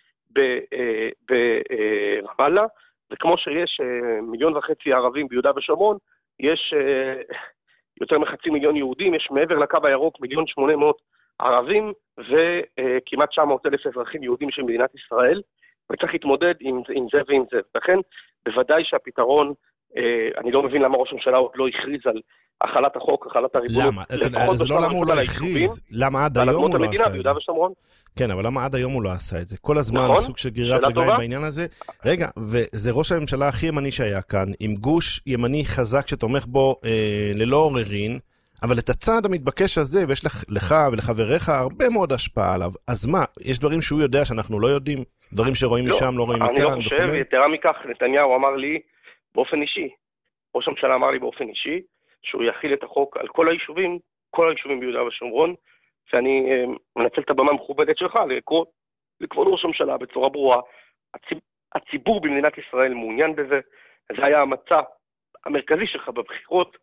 ברמאללה, וכמו שיש 1.5 מיליון ערבים ביהודה ושומרון, יש יותר מ500,000 יהודים, יש מעבר לקו הירוק 1,800,000 ערבים, וכמעט 900,000 אזרחים יהודים של מדינת ישראל, וצריך להתמודד עם זה ועם זה. לכן, בוודאי שהפתרון אני לא מבין למה ראש הממשלה עוד לא הכריז על החלת החוק, החלת הריבונות. למה? זה לא למה הוא לא הכריז, למה עד היום הוא לא עשה את זה. כן, אבל למה עד היום הוא לא עשה את זה? כל הזמן סוג של גרירת רגליים בעניין הזה. רגע, וזה ראש הממשלה הכי ימני שהיה כאן, עם גוש ימני חזק שתומך בו ללא עוררין, אבל את הצעד המתבקש הזה, ויש לך ולחבריך הרבה מאוד השפעה עליו, אז מה, יש דברים שהוא יודע שאנחנו לא יודעים? דברים שרואים משם, לא רואים מכאן? אני לא חושב, יתרה מכך, נתניהו אמר לי באופן אישי, ראש הממשלה אמר לי באופן אישי, שהוא יכיל את החוק על כל היישובים ביהודה ושומרון, שאני מנצל את הבמה המכובדת שלך, לכבוד ראש הממשלה בצורה ברורה. הציבור במדינת ישראל מעוניין בזה, זה היה המצע המרכזי שלך בבחירות,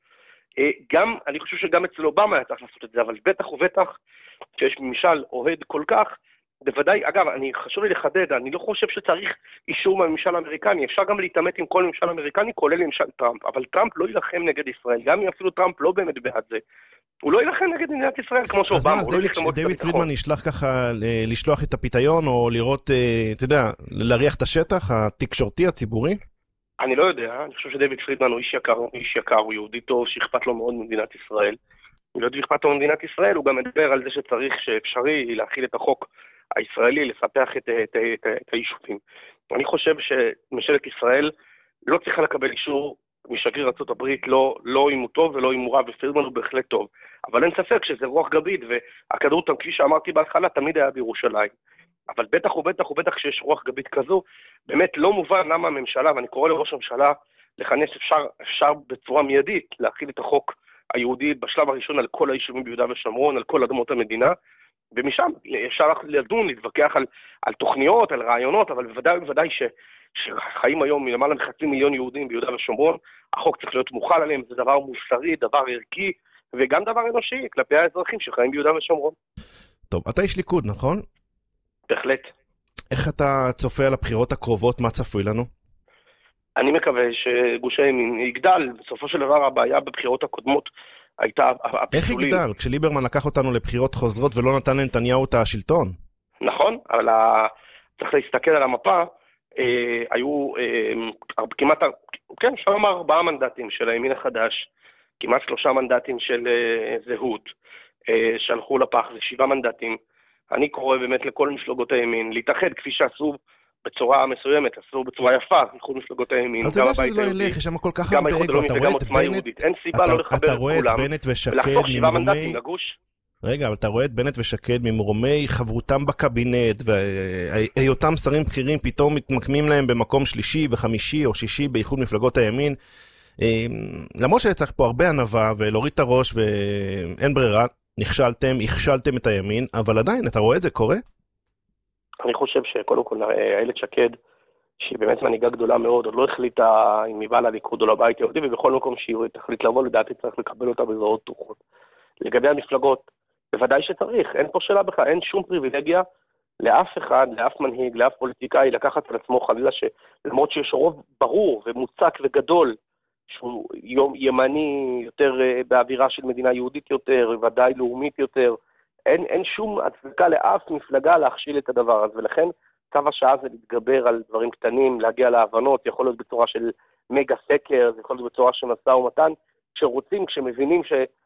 אני חושב שגם אצל אובמה היה צריך לעשות את זה, אבל בטח ובטח שיש ממשל אוהד כל כך, בוודאי, אגב, חשוב לי לחדד, אני לא חושב שצריך אישור מהממשל האמריקני, אפשר גם להתאמת עם כל ממשל אמריקני, כולל ממשל טראמפ, אבל טראמפ לא ילחם נגד ישראל, גם אם אפילו טראמפ לא באמת בעד זה, הוא לא ילחם נגד מדינת ישראל, כמו שאובמה. אז דיוויד פרידמן ישלח ככה, לשלוח את הפיתיון, או לראות, אתה יודע, להריח את השטח, התקשורתי, הציבורי? אני לא יודע, אני חושב שדיוויד פרידמן הוא איש יקר, הוא יהודי טוב, שאכפת לו מאוד ממדינת ישראל. הוא לא אכפת לו ממדינת ישראל, הוא גם מדבר על זה שצריך, שאפשרי להכיל את החוק הישראלי, לספח את היישובים. אני חושב שממשלת ישראל לא צריכה לקבל אישור משגריר ארצות הברית, לא אם הוא טוב ולא אם הוא רע, ופרידמן הוא בהחלט טוב. אבל אין ספק שזה רוח גבית, והכדור, כפי שאמרתי בהתחלה, תמיד היה בירושלים. אבל בטח ובטח שיש רוח גבית כזו, באמת לא מובן למה הממשלה, ואני קורא לראש הממשלה לכנס, אפשר בצורה מיידית להכיל את החוק היהודי בשלב הראשון על כל היישובים ביהודה ושומרון, על כל אדמות המדינה, ומשם אפשר לדון, להתווכח על תוכניות, על רעיונות, אבל בוודאי שחיים היום מלמעלה מ500,000 יהודים ביהודה ושומרון, החוק צריך להיות מוחל עליהם, זה דבר מוסרי, דבר ערכי, וגם דבר אנושי כלפי האזרחים שחיים ביהודה ושומרון. טוב, אתה איש ליכוד, נכון? בהחלט. איך אתה צופה על הבחירות הקרובות, מה צפוי לנו? אני מקווה שגוש הימין יגדל, בסופו של דבר הבעיה בבחירות הקודמות הייתה איך יגדל? כשליברמן לקח אותנו לבחירות חוזרות ולא נתן לנתניהו את השלטון. נכון, אבל צריך להסתכל על המפה, היו כמעט, כן, אפשר לומר 4 מנדטים של הימין החדש, כמעט 3 מנדטים של זהות, שהלכו לפח, זה 7 מנדטים. אני קורא באמת לכל מפלגות הימין להתאחד כפי שעשו בצורה מסוימת, עשו בצורה יפה, לכל מפלגות הימין. אז זה לא שזה לא ילך, יש שם כל כך הרבה אגו, אתה רואה את בנט, אין סיבה לא לחבר את כולם, ולחתוך 7 מנדטים לגוש. רגע, אבל אתה רואה את בנט ושקד ממרומי חברותם בקבינט, והיותם שרים בכירים פתאום מתמקמים להם במקום שלישי וחמישי או שישי באיחוד מפלגות הימין. למרות שצריך פה הרבה ענווה ולהוריד את הראש ואין ברירה, הכשלתם את הימין, אבל עדיין, אתה רואה את זה קורה? אני חושב שקודם כל, איילת שקד, שהיא באמת מנהיגה גדולה מאוד, עוד לא החליטה אם היא באה לליכוד או לבית היהודי, ובכל מקום שהיא תחליט לבוא, לדעתי צריך לקבל אותה בזרועות פתוחות. לגבי המפלגות, בוודאי שצריך, אין פה שאלה בכלל, אין שום פריבילגיה לאף אחד, לאף מנהיג, לאף פוליטיקאי, לקחת על עצמו חלילה למרות שיש רוב ברור ומוצק וגדול, שהוא ימני יותר באווירה של מדינה יהודית יותר, ודאי לאומית יותר, אין שום הצדקה לאף מפלגה להכשיל את הדבר הזה, ולכן קו השעה זה להתגבר על דברים קטנים, להגיע להבנות, יכול להיות בצורה של מגה סקר, זה יכול להיות בצורה של משא ומתן, כשרוצים, כשמבינים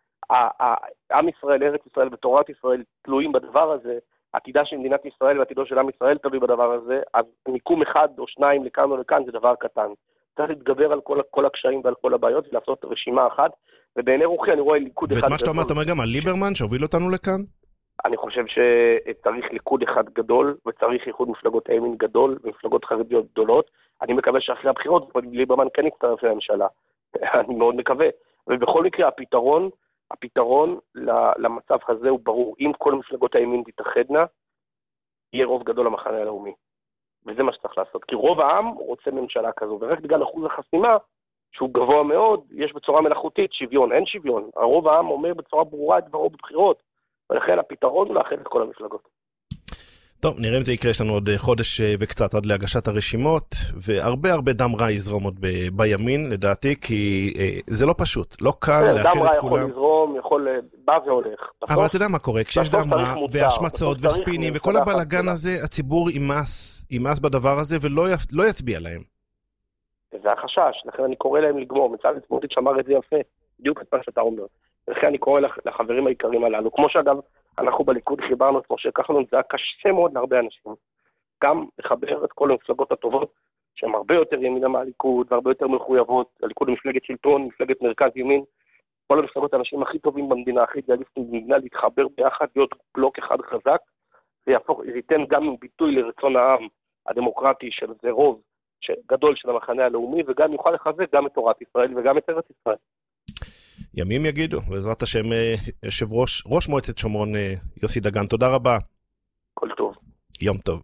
שעם ישראל, ארץ ישראל ותורת ישראל תלויים בדבר הזה, עתידה של מדינת ישראל ועתידו של עם ישראל תלוי בדבר הזה, אז מיקום 1 או 2 לכאן או לכאן זה דבר קטן. צריך להתגבר על כל הקשיים ועל כל הבעיות ולעשות רשימה אחת, ובעיני רוחי אני רואה ליכוד אחד. ואת מה שאתה אומר, אתה אומר גם על ליברמן שהוביל אותנו לכאן? אני חושב שצריך ליכוד אחד גדול, וצריך איחוד מפלגות הימין גדול, ומפלגות חרדיות גדולות. אני מקווה שאחרי הבחירות, ליברמן כן יצטרף לממשלה. אני מאוד מקווה. ובכל מקרה, הפתרון למצב הזה הוא ברור. אם כל מפלגות הימין תתאחדנה, יהיה רוב גדול למחנה הלאומי. וזה מה שצריך לעשות. כי רוב העם רוצה ממשלה כזו, ורק בגלל אחוז החסימה, שהוא גבוה מאוד, יש בצורה מלאכותית שוויון, אין שוויון. הרוב העם אומר בצורה ברורה את דברו בבחירות. ולכן הפתרון הוא לאחד את כל המפלגות. טוב, נראה אם זה יקרה, יש לנו עוד חודש וקצת עד להגשת הרשימות, והרבה דם רע יזרום עוד בימין, לדעתי, כי זה לא פשוט, לא קל לאחד את כולם. דם רע יכול לזרום, בא והולך. אבל אתה יודע מה קורה, כשיש דם רע, והשמצות וספינים, וכל הבלגן הזה, הציבור ימאס בדבר הזה, ולא יצביע להם. וזה החשש, לכן אני קורא להם לגמור, בצלאל סמוטריץ' אמר את זה יפה, בדיוק את מה שאתה אומר. לכן אני קורא לחברים העיקריים הללו, כמו שאגב, אנחנו בליכוד חיברנו את משה כחלון, זה היה קשה מאוד להרבה אנשים. גם לחבר את כל המפלגות הטובות, שהן הרבה יותר ימינה מהליכוד, והרבה יותר מחויבות, הליכוד מפלגת שלטון, מפלגת מרכז ימין, כל המפלגות האנשים הכי טובים במדינה, הכי אידיאליסטים במדינה, להתחבר ביחד, להיות בלוק אחד חזק, זה ייתן גם ביטוי לרצון העם הדמוקרטי של זה רוב גדול של המחנה הלאומי, וגם יוכל לחזק גם את תורת ישראל וגם את ארץ ישראל. ימים יגידו, בעזרת השם, ראש מועצת שומרון יוסי דגן, תודה רבה. כל טוב. יום טוב.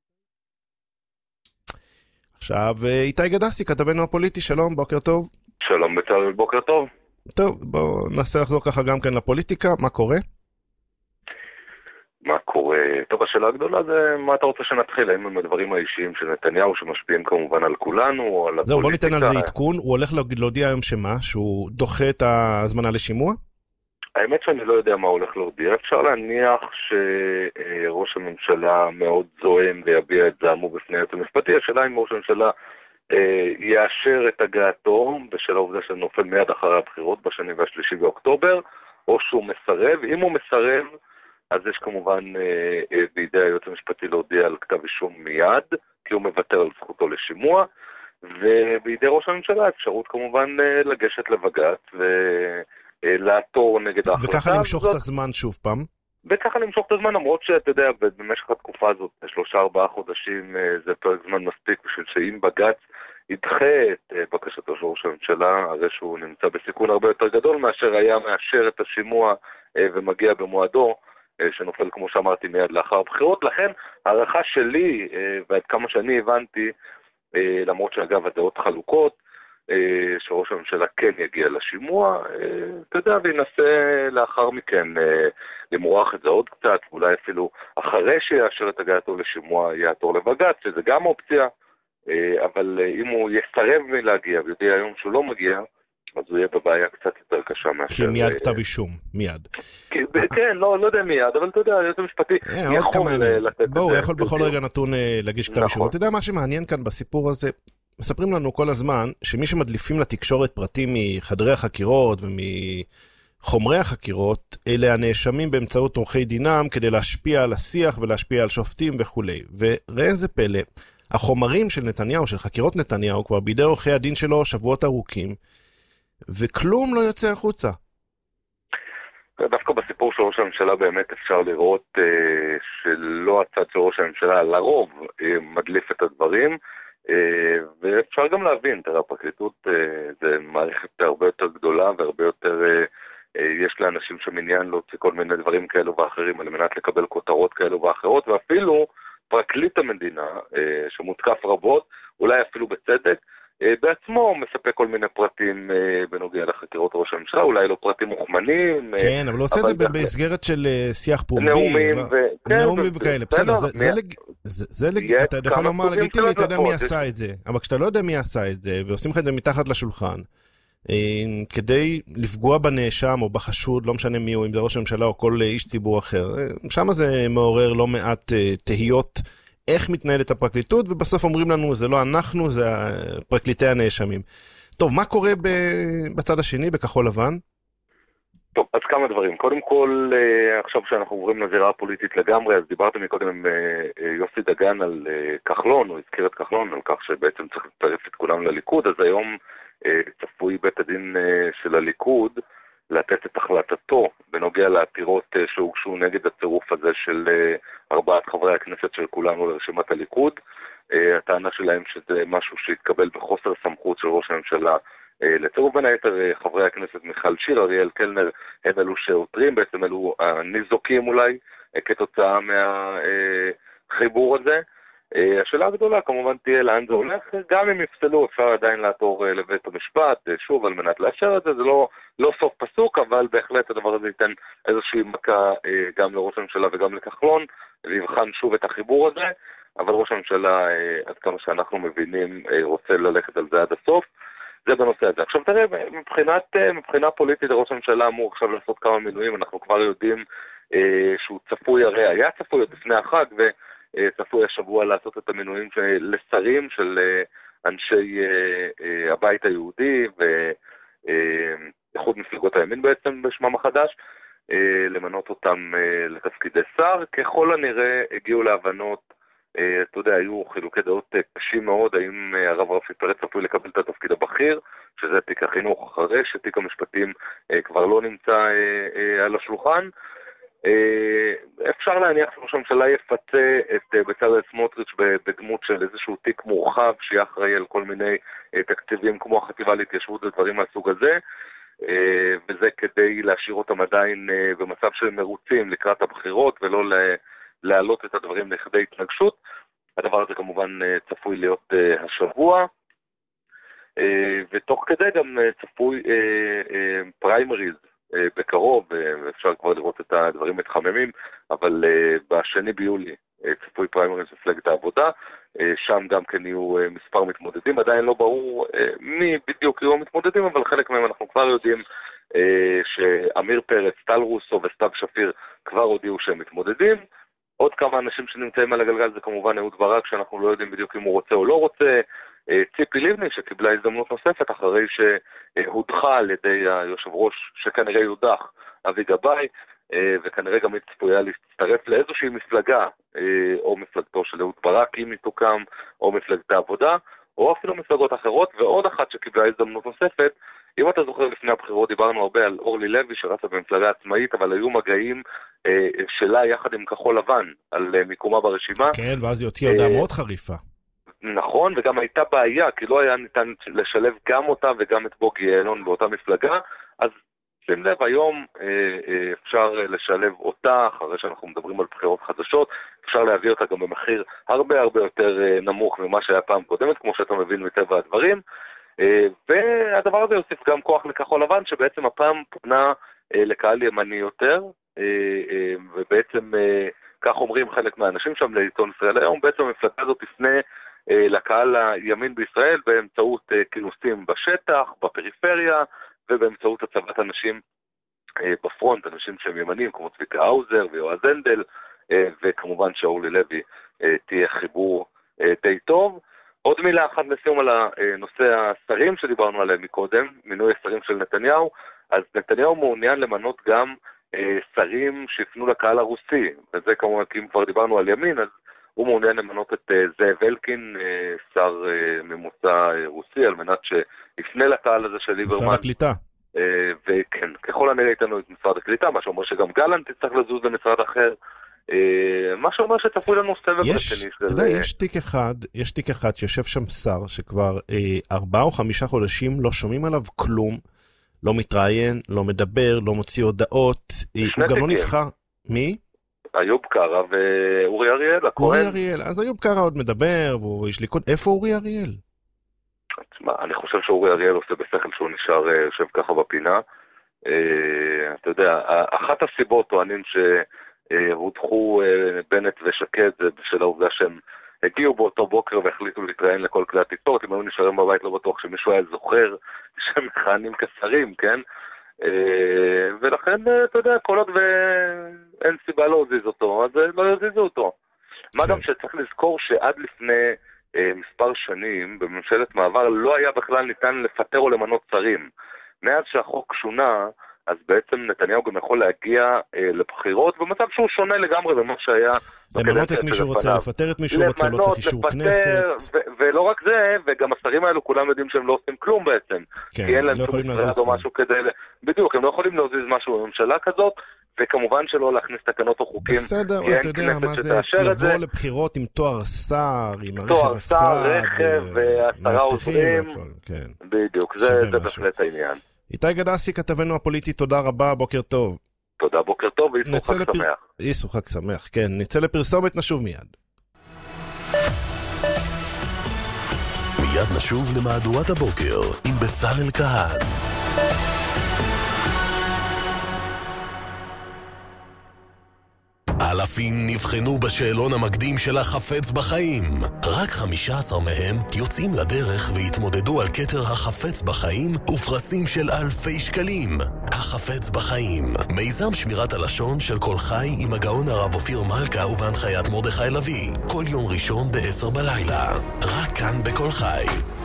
עכשיו איתי גדסי, כתבנו הפוליטי, שלום, בוקר טוב. שלום בצלאל, בוקר טוב. טוב, בואו ננסה לחזור ככה גם כן לפוליטיקה, מה קורה? מה קורה? טוב, השאלה הגדולה זה מה אתה רוצה שנתחיל, האם הם הדברים האישיים של נתניהו שמשפיעים כמובן על כולנו או על הפוליטיקה? זהו, בוא ניתן על זה עדכון, הוא הולך להודיע היום שמה? שהוא דוחה את ההזמנה לשימוע? האמת שאני לא יודע מה הולך להודיע, אפשר להניח שראש הממשלה מאוד זוהם ויביע את זעמו בפני היועץ המשפטי, השאלה אם ראש הממשלה יאשר את הגעתו בשל העובדה שנופל מיד אחרי הבחירות בשני והשלישי באוקטובר, או שהוא מסרב. אם הוא מסרב, אז יש כמובן בידי היועץ המשפטי להודיע על כתב אישום מיד, כי הוא מוותר על זכותו לשימוע, ובידי ראש הממשלה אפשרות כמובן לגשת לבג"ץ ולעתור נגד ההחלטה. וככה למשוך את הזמן שוב פעם? וככה למשוך את הזמן, למרות שאתה יודע, במשך התקופה הזאת, 3-4 חודשים, זה פרק זמן מספיק, בשביל שאם בג"ץ ידחה את בקשתו של ראש הממשלה, הרי שהוא נמצא בסיכון הרבה יותר גדול מאשר היה מאשר את השימוע ומגיע במועדו, שנופל כמו שאמרתי מיד לאחר הבחירות. לכן הערכה שלי, ועד כמה שאני הבנתי, למרות שאגב הדעות חלוקות, שראש הממשלה כן יגיע לשימוע, אתה יודע, וינסה לאחר מכן למרוח את זה עוד קצת, ואולי אפילו אחרי שיאשר את הגעתו לשימוע יעתור לבג"ץ, שזה גם אופציה, אבל אם הוא יסרב מלהגיע ויודע היום שהוא לא מגיע, אז הוא יהיה בבעיה קצת יותר קשה מאשר... כי מיד כתב אישום, מיד. כן, לא יודע מיד, אבל אתה יודע, היועץ המשפטי יכול לתת את זה. בואו, יכול בכל רגע נתון להגיש כתב אישום. אתה יודע מה שמעניין כאן בסיפור הזה? מספרים לנו כל הזמן שמי שמדליפים לתקשורת פרטים מחדרי החקירות ומחומרי החקירות, אלה הנאשמים באמצעות עורכי דינם כדי להשפיע על השיח ולהשפיע על שופטים וכו'. וראה איזה פלא, החומרים של נתניהו, של חקירות נתניהו, כבר בידי עורכי הדין שלו שבועות ארוכים, וכלום לא יוצא החוצה. דווקא בסיפור של ראש הממשלה באמת אפשר לראות שלא הצד של ראש הממשלה, לרוב מדליף את הדברים, ואפשר גם להבין, תראה, הפרקליטות זה מערכת הרבה יותר גדולה והרבה יותר, יש לאנשים שמעניין להוציא כל מיני דברים כאלו ואחרים על מנת לקבל כותרות כאלו ואחרות, ואפילו פרקליט המדינה שמותקף רבות, אולי אפילו בצדק, בעצמו מספק כל מיני פרטים בנוגע לחקירות ראש הממשלה, אולי לא פרטים מוכמנים. כן, אבל הוא עושה את זה במסגרת של שיח פומבי. נאומים וכאלה, בסדר, אתה יכול לומר לגיטימי, אתה יודע מי עשה את זה, אבל כשאתה לא יודע מי עשה את זה, ועושים לך את זה מתחת לשולחן, כדי לפגוע בנאשם או בחשוד, לא משנה מי הוא, אם זה ראש הממשלה או כל איש ציבור אחר, שם זה מעורר לא מעט תהיות, איך מתנהלת הפרקליטות, ובסוף אומרים לנו, זה לא אנחנו, זה פרקליטי הנאשמים. טוב, מה קורה בצד השני, בכחול לבן? טוב, אז כמה דברים. קודם כל, עכשיו שאנחנו עוברים לזירה הפוליטית לגמרי, אז דיברתם מקודם עם יוסי דגן על כחלון, הוא הזכיר את כחלון, על כך שבעצם צריך לצרף את כולם לליכוד, אז היום צפוי בית הדין של הליכוד, לתת את החלטתו בנוגע לעתירות שהוגשו נגד הצירוף הזה של 4 חברי הכנסת של כולנו לרשימת הליכוד. הטענה שלהם שזה משהו שהתקבל בחוסר סמכות של ראש הממשלה לצירוף. בין היתר חברי הכנסת מיכל שיר, אריאל קלנר, הם אלו שעותרים, בעצם אלו הניזוקים אולי כתוצאה מהחיבור הזה. השאלה הגדולה כמובן תהיה לאן זה הולך, גם אם יפסלו אפשר עדיין לעתור לבית המשפט, שוב על מנת לאשר את זה, זה לא סוף פסוק, אבל בהחלט הדבר הזה ייתן איזושהי מכה גם לראש הממשלה וגם לכחלון, ויבחן שוב את החיבור הזה, אבל ראש הממשלה, עד כמה שאנחנו מבינים, רוצה ללכת על זה עד הסוף, זה בנושא הזה. עכשיו תראה, מבחינה פוליטית ראש הממשלה אמור עכשיו לעשות כמה מינויים, אנחנו כבר יודעים שהוא צפוי, הרי היה צפוי לפני החג, צפוי השבוע לעשות את המינויים לשרים של אנשי הבית היהודי ואיחוד מפלגות הימין בעצם בשמם החדש, למנות אותם לתפקידי שר. ככל הנראה הגיעו להבנות, אתה יודע, היו חילוקי דעות קשים מאוד, האם הרב רפי פרץ צפוי לקבל את התפקיד הבכיר, שזה תיק החינוך, אחרי שתיק המשפטים כבר לא נמצא על השולחן. אפשר להניח שראש הממשלה יפצה את בצלאל סמוטריץ' בדמות של איזשהו תיק מורחב שיהיה אחראי על כל מיני תקציבים כמו החטיבה להתיישבות ודברים מהסוג הזה, וזה כדי להשאיר אותם עדיין במצב של מרוצים לקראת הבחירות ולא להעלות את הדברים לכדי התנגשות. הדבר הזה כמובן צפוי להיות השבוע, ותוך כדי גם צפוי פריימריז בקרוב, ואפשר כבר לראות את הדברים מתחממים, אבל בשני ביולי צפוי פריימריז מפלגת העבודה, שם גם כן יהיו מספר מתמודדים, עדיין לא ברור מי בדיוק יהיו מתמודדים, אבל חלק מהם אנחנו כבר יודעים שאמיר פרץ, טל רוסו וסתיו שפיר כבר הודיעו שהם מתמודדים. עוד כמה אנשים שנמצאים על הגלגל זה כמובן אהוד ברק, שאנחנו לא יודעים בדיוק אם הוא רוצה או לא רוצה, ציפי לבני שקיבלה הזדמנות נוספת אחרי שהודחה על ידי היושב ראש שכנראה יודח, אבי גבאי, וכנראה גם היא צפויה להצטרף לאיזושהי מפלגה, או מפלגתו של אהוד ברק אם היא תוקם, או מפלגת העבודה, או אפילו מפלגות אחרות. ועוד אחת שקיבלה הזדמנות נוספת, אם אתה זוכר לפני הבחירות דיברנו הרבה על אורלי לוי שרצה במפלגה עצמאית, אבל היו מגעים שלה יחד עם כחול לבן על מיקומה ברשימה. כן, ואז היא הוציאה הודעה מאוד חריפה. נכון, וגם הייתה בעיה, כי לא היה ניתן לשלב גם אותה וגם את בוגי יעלון באותה מפלגה, אז שים לב, היום אפשר לשלב אותה, אחרי שאנחנו מדברים על בחירות חדשות, אפשר להביא אותה גם במחיר הרבה הרבה יותר נמוך ממה שהיה פעם קודמת, כמו שאתה מבין מטבע הדברים, והדבר הזה יוסיף גם כוח לכחול לבן, שבעצם הפעם פונה לקהל ימני יותר, ובעצם כך אומרים חלק מהאנשים שם לעיתון ישראל היום, בעצם המפלגה הזאת תפנה לקהל הימין בישראל באמצעות כינוסים בשטח, בפריפריה, ובאמצעות הצבת אנשים בפרונט, אנשים שהם ימנים כמו צביקה האוזר ויועז הנדל, וכמובן שאורלי לוי תהיה חיבור די טוב. עוד מילה אחת לסיום על הנושא השרים שדיברנו עליהם מקודם, מינוי השרים של נתניהו. אז נתניהו מעוניין למנות גם שרים שיפנו לקהל הרוסי, וזה כמובן, כי אם כבר דיברנו על ימין, אז הוא מעוניין למנות את זאב אלקין, שר ממוצא רוסי, על מנת שיפנה לקהל הזה של ליברמן. משרד הקליטה. וכן, ככל הנראה איתנו את משרד הקליטה, מה שאומר שגם גלנט תצטרך לזוז למשרד אחר, מה שאומר שצפוי לנו סבב רציני. אתה יודע, יש תיק אחד שיושב שם שר, שכבר 4 או 5 חודשים לא שומעים עליו כלום, לא מתראיין, לא מדבר, לא מוציא הודעות, הוא גם לא נבחר. מי? איוב קרא ואורי אריאל, אורי אריאל, אז איוב קרא עוד מדבר, והוא יש לי קוד, איפה אורי אריאל? אני חושב שאורי אריאל עושה בשכל שהוא נשאר יושב ככה בפינה. אתה יודע, אחת הסיבות טוענים שהודחו בנט ושקד בשל העובדה שהם הגיעו באותו בוקר והחליטו להתראיין לכל כלי התקשורת, אם היו נשארים בבית לא בטוח שמישהו היה זוכר שהם מכהנים כשרים, כן? ולכן, אתה יודע, כל עוד ואין סיבה להזיז אותו, אז לא יזיזו אותו. מה גם שצריך לזכור שעד לפני מספר שנים, בממשלת מעבר, לא היה בכלל ניתן לפטר או למנות שרים. מאז שהחוק שונה, אז בעצם נתניהו גם יכול להגיע לבחירות, במצב שהוא שונה לגמרי במה שהיה... למנות את מי שהוא רוצה, לפטר את מי שהוא רוצה, לא צריך אישור כנסת. ולא רק זה, וגם השרים האלו כולם יודעים שהם לא עושים כלום בעצם. כן, כי אין להם לא יכולים להזיז משהו כדי... בדיוק, הם לא יכולים להזיז משהו בממשלה כזאת, וכמובן שלא להכניס תקנות או חוקים. בסדר, אתה יודע מה זה, לבוא לבחירות עם תואר שר, עם הרכב השר, רכב והשרה עוזרים. בדיוק, זה בהחלט העניין. איתי גדסי, כתבנו הפוליטי, תודה רבה, בוקר טוב. תודה, בוקר טוב, ואיסור חג שמח. איסור חג שמח, כן. נצא לפרסומת, נשוב מיד. מיד נשוב למהדורת הבוקר עם בצלאל כהן. האלפים נבחנו בשאלון המקדים של החפץ בחיים. רק 15 מהם יוצאים לדרך והתמודדו על כתר החפץ בחיים ופרסים של אלפי שקלים. החפץ בחיים, מיזם שמירת הלשון של כל חי עם הגאון הרב אופיר מלכה ובהנחיית מרדכי לוי. כל יום ראשון ב-10 בלילה. רק כאן בכל חי.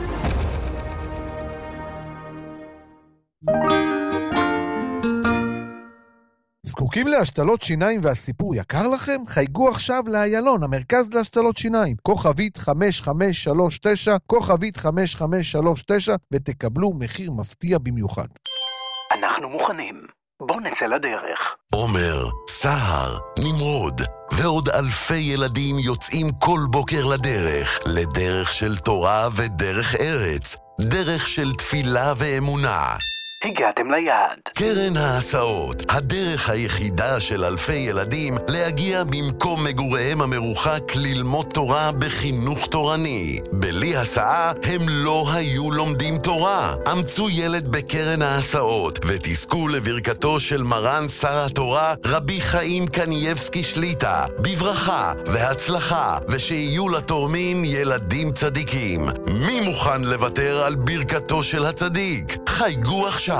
זקוקים להשתלות שיניים והסיפור יקר לכם? חייגו עכשיו לאיילון, המרכז להשתלות שיניים. כוכבית 5539, כוכבית 5539, ותקבלו מחיר מפתיע במיוחד. אנחנו מוכנים. בוא נצא לדרך. עומר, סהר, נמרוד ועוד אלפי ילדים יוצאים כל בוקר לדרך של תורה ודרך ארץ, דרך של תפילה ואמונה. הגעתם ליעד. קרן ההסעות, הדרך היחידה של אלפי ילדים להגיע ממקום מגוריהם המרוחק ללמוד תורה בחינוך תורני. בלי הסעה הם לא היו לומדים תורה. אמצו ילד בקרן ההסעות ותזכו לברכתו של מרן שר התורה רבי חיים קנייבסקי שליטה, בברכה והצלחה, ושיהיו לתורמים ילדים צדיקים. מי מוכן לוותר על ברכתו של הצדיק? חייגו עכשיו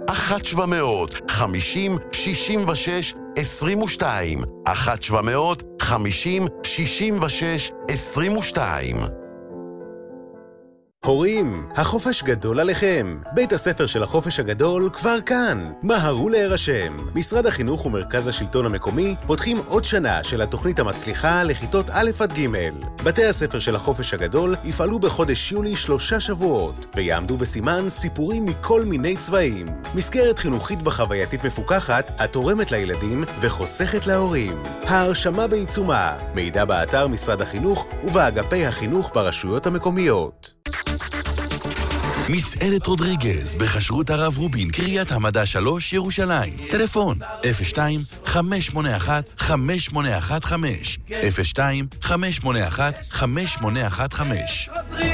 1-700-50-66-22 1-700-50-66-22. הורים, החופש גדול עליכם. בית הספר של החופש הגדול כבר כאן. מהרו להירשם. משרד החינוך ומרכז השלטון המקומי פותחים עוד שנה של התוכנית המצליחה לכיתות א' עד ג'. בתי הספר של החופש הגדול יפעלו בחודש יולי 3 שבועות, ויעמדו בסימן סיפורים מכל מיני צבעים. מסגרת חינוכית וחווייתית מפוקחת, התורמת לילדים וחוסכת להורים. ההרשמה בעיצומה. מידע באתר משרד החינוך ובאגפי החינוך ברשויות המקומיות. מסעדת רודריגז בחשרות הרב רובין, קריית המדע 3, ירושלים. טלפון 02-581-5815 02-581-5815.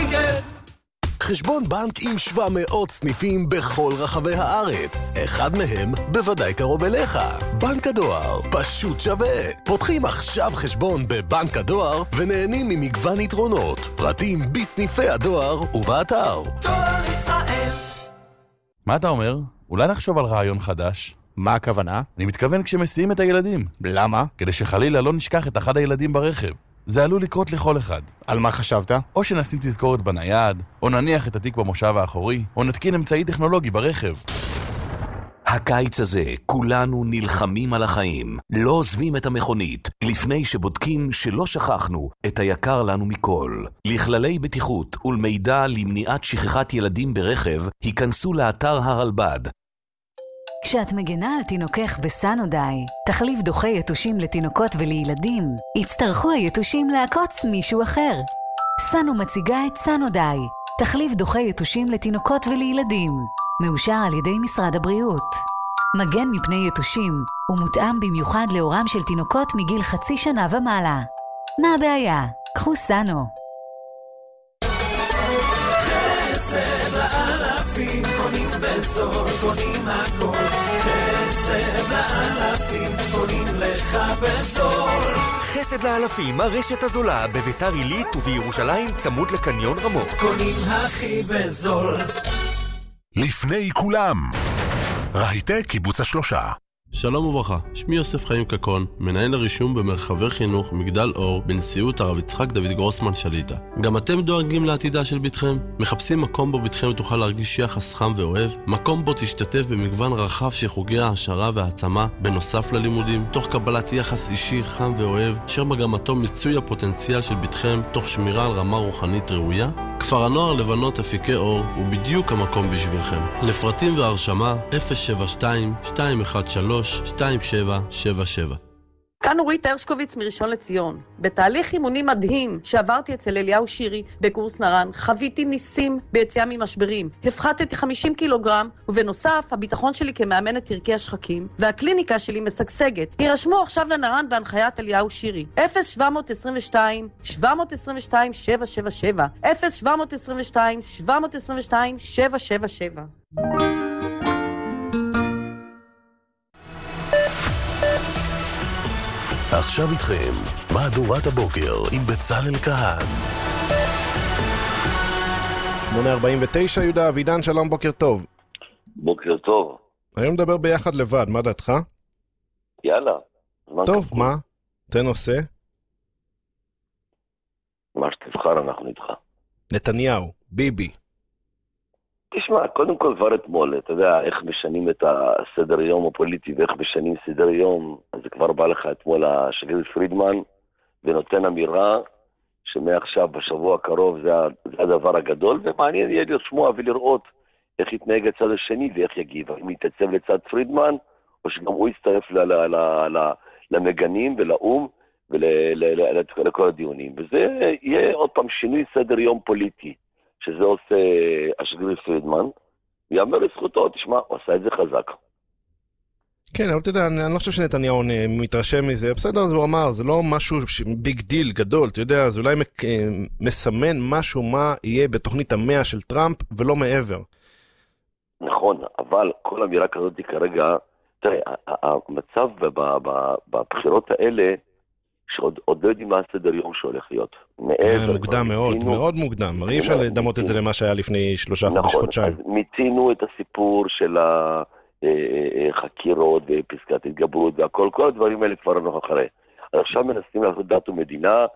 חשבון בנק עם 700 סניפים בכל רחבי הארץ. אחד מהם בוודאי קרוב אליך. בנק הדואר, פשוט שווה. פותחים עכשיו חשבון בבנק הדואר ונהנים ממגוון יתרונות. פרטים בסניפי הדואר ובאתר. דואר ישראל. מה אתה אומר? אולי נחשוב על רעיון חדש? מה הכוונה? אני מתכוון כשמסיעים את הילדים. למה? כדי שחלילה לא נשכח את אחד הילדים ברכב. זה עלול לקרות לכל אחד. על מה חשבת? או שנשים תזכורת בנייד, או נניח את התיק במושב האחורי, או נתקין אמצעי טכנולוגי ברכב. הקיץ הזה כולנו נלחמים על החיים, לא עוזבים את המכונית, לפני שבודקים שלא שכחנו את היקר לנו מכל. לכללי בטיחות ולמידע למניעת שכחת ילדים ברכב, היכנסו לאתר הרלב"ד. כשאת מגנה על תינוקך בסנודיי, תחליף דוחה יתושים לתינוקות ולילדים, יצטרכו היתושים לעקוץ מישהו אחר. סנו מציגה את סנודיי, תחליף דוחה יתושים לתינוקות ולילדים, מאושר על ידי משרד הבריאות. מגן מפני יתושים, ומותאם במיוחד לאורם של תינוקות מגיל 0.5 שנה ומעלה. מה הבעיה? קחו סנו. חסד לאלפים, קונים בזול, קונים הכל. חסד לאלפים, קונים לך בזול. חסד לאלפים, הרשת הזולה בביתר עילית ובירושלים צמוד לקניון רמות. קונים הכי בזול. לפני כולם, רהיטק קיבוץ השלושה. שלום וברכה, שמי יוסף חיים קקון, מנהל הרישום במרחבי חינוך מגדל אור בנשיאות הרב יצחק דוד גרוסמן שליטה. גם אתם דואגים לעתידה של ביתכם? מחפשים מקום בו ביתכם תוכל להרגיש יחס חם ואוהב? מקום בו תשתתף במגוון רחב של חוגי העשרה והעצמה בנוסף ללימודים, תוך קבלת יחס אישי חם ואוהב, אשר מגמתו מיצוי הפוטנציאל של ביתכם תוך שמירה על רמה רוחנית ראויה? כפר הנוער לבנות אפיקי אור הוא בדיוק המקום בשבילכם. לפרטים והרשמה 072-213-2777. כאן אורית הרשקוביץ מראשון לציון. בתהליך אימוני מדהים שעברתי אצל אליהו שירי בקורס נרן, חוויתי ניסים ביציאה ממשברים. הפחתתי 50 קילוגרם, ובנוסף, הביטחון שלי כמאמנת ערכי השחקים, והקליניקה שלי משגשגת. הירשמו עכשיו לנרן בהנחיית אליהו שירי. 0-722-722-777. 0-722-722-777. עכשיו איתכם, מהדורת הבוקר עם בצלאל כהן. 8:49, יהודה אבידן, שלום, בוקר טוב. בוקר טוב. היום נדבר ביחד לבד, מה דעתך? יאללה. טוב, מה? תן נושא. מה שתבחר, אנחנו איתך. נתניהו, ביבי. תשמע, קודם כל כבר אתמול, אתה יודע איך משנים את הסדר יום הפוליטי ואיך משנים סדר יום, אז זה כבר בא לך אתמול השגריר פרידמן, ונותן אמירה שמעכשיו בשבוע הקרוב זה הדבר הגדול, ומעניין יהיה לשמוע ולראות איך יתנהג הצד השני ואיך יגיב, אם יתעצב לצד פרידמן, או שגם הוא יצטרף למגנים ולאום ולכל הדיונים, וזה יהיה עוד פעם שינוי סדר יום פוליטי, שזה עושה השגריר פרידמן, ויאמר לזכותו, תשמע, הוא עשה את זה חזק. כן, אבל אתה יודע, אני לא חושב שנתניהו מתרשם מזה, בסדר, אז הוא אמר, זה לא משהו ביג דיל גדול, אתה יודע, זה אולי מסמן משהו מה יהיה בתוכנית 100 של טראמפ, ולא מעבר. נכון, אבל כל אמירה כזאת היא כרגע, תראה, המצב בבחירות האלה, שעוד לא יודעים מה הסדר יום שהולך להיות. מוקדם מאוד, מאוד מוקדם. אי אפשר לדמות את זה למה שהיה לפני 3 חודשיים. נכון, אז מיצינו את הסיפור של החקירות ופסקת התגברות והכל, כל הדברים האלה כבר אנחנו אחרי. עכשיו מנסים לעשות דת ומדינה,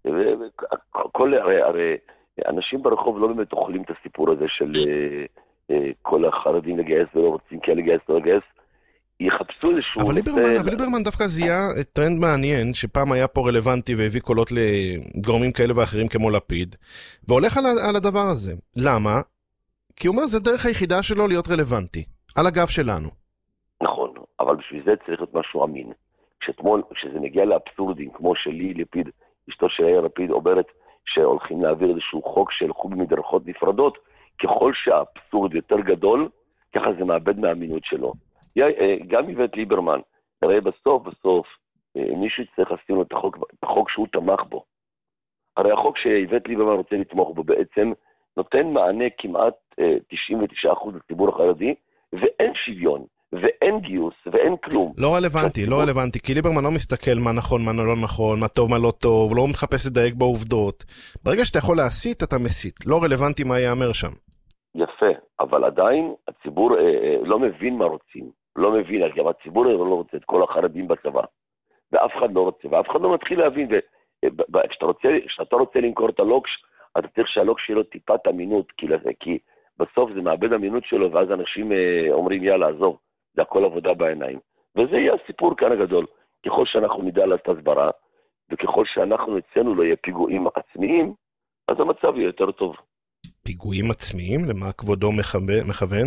הרי אנשים ברחוב לא באמת אוכלים את הסיפור הזה של כל החרדים לגייס ולא רוצים כן לגייס ולא לגייס, יחפשו איזשהו... אבל ליברמן דווקא זיהה טרנד מעניין, שפעם היה פה רלוונטי והביא קולות לגורמים כאלה ואחרים כמו לפיד, והולך על הדבר הזה. למה? כי הוא אומר, זה דרך היחידה שלו להיות רלוונטי, על הגב שלנו. נכון, אבל בשביל זה צריך להיות משהו אמין. כשזה מגיע לאבסורדים, כמו שלי לפיד, אשתו של יאיר לפיד, אומרת שהולכים להעביר איזשהו חוק שהלכו במדרכות נפרדות, ככל שהאבסורד יותר גדול, ככה זה מאבד מהאמינות שלו. גם איווט ליברמן, הרי בסוף, מישהו צריך לשים לו את החוק שהוא תמך בו. הרי החוק שאיווט ליברמן רוצה לתמוך בו בעצם, נותן מענה כמעט 99% לציבור החרדי, ואין שוויון, ואין גיוס, ואין כלום. לא רלוונטי, כי ליברמן לא מסתכל מה נכון, מה לא נכון, מה טוב, מה לא טוב, לא מחפש לדייק בעובדות. ברגע שאתה יכול להסית, אתה מסית. לא רלוונטי מה יאמר שם. יפה, אבל עדיין הציבור לא מבין מה רוצים. לא מבין, גם הציבור לא רוצה את כל החרדים בצבא. ואף אחד לא רוצה, ואף אחד לא מתחיל להבין. כשאתה רוצה למכור את הלוקש, אתה צריך שהלוקש יהיה לו טיפת אמינות, כי בסוף זה מאבד אמינות שלו, ואז אנשים אומרים, יאללה, עזוב, זה הכל עבודה בעיניים. וזה יהיה הסיפור כאן הגדול. ככל שאנחנו נדע לעשות הסברה, וככל שאנחנו אצלנו לא יהיה פיגועים עצמיים, אז המצב יהיה יותר טוב. פיגועים עצמיים? למה כבודו מכוון?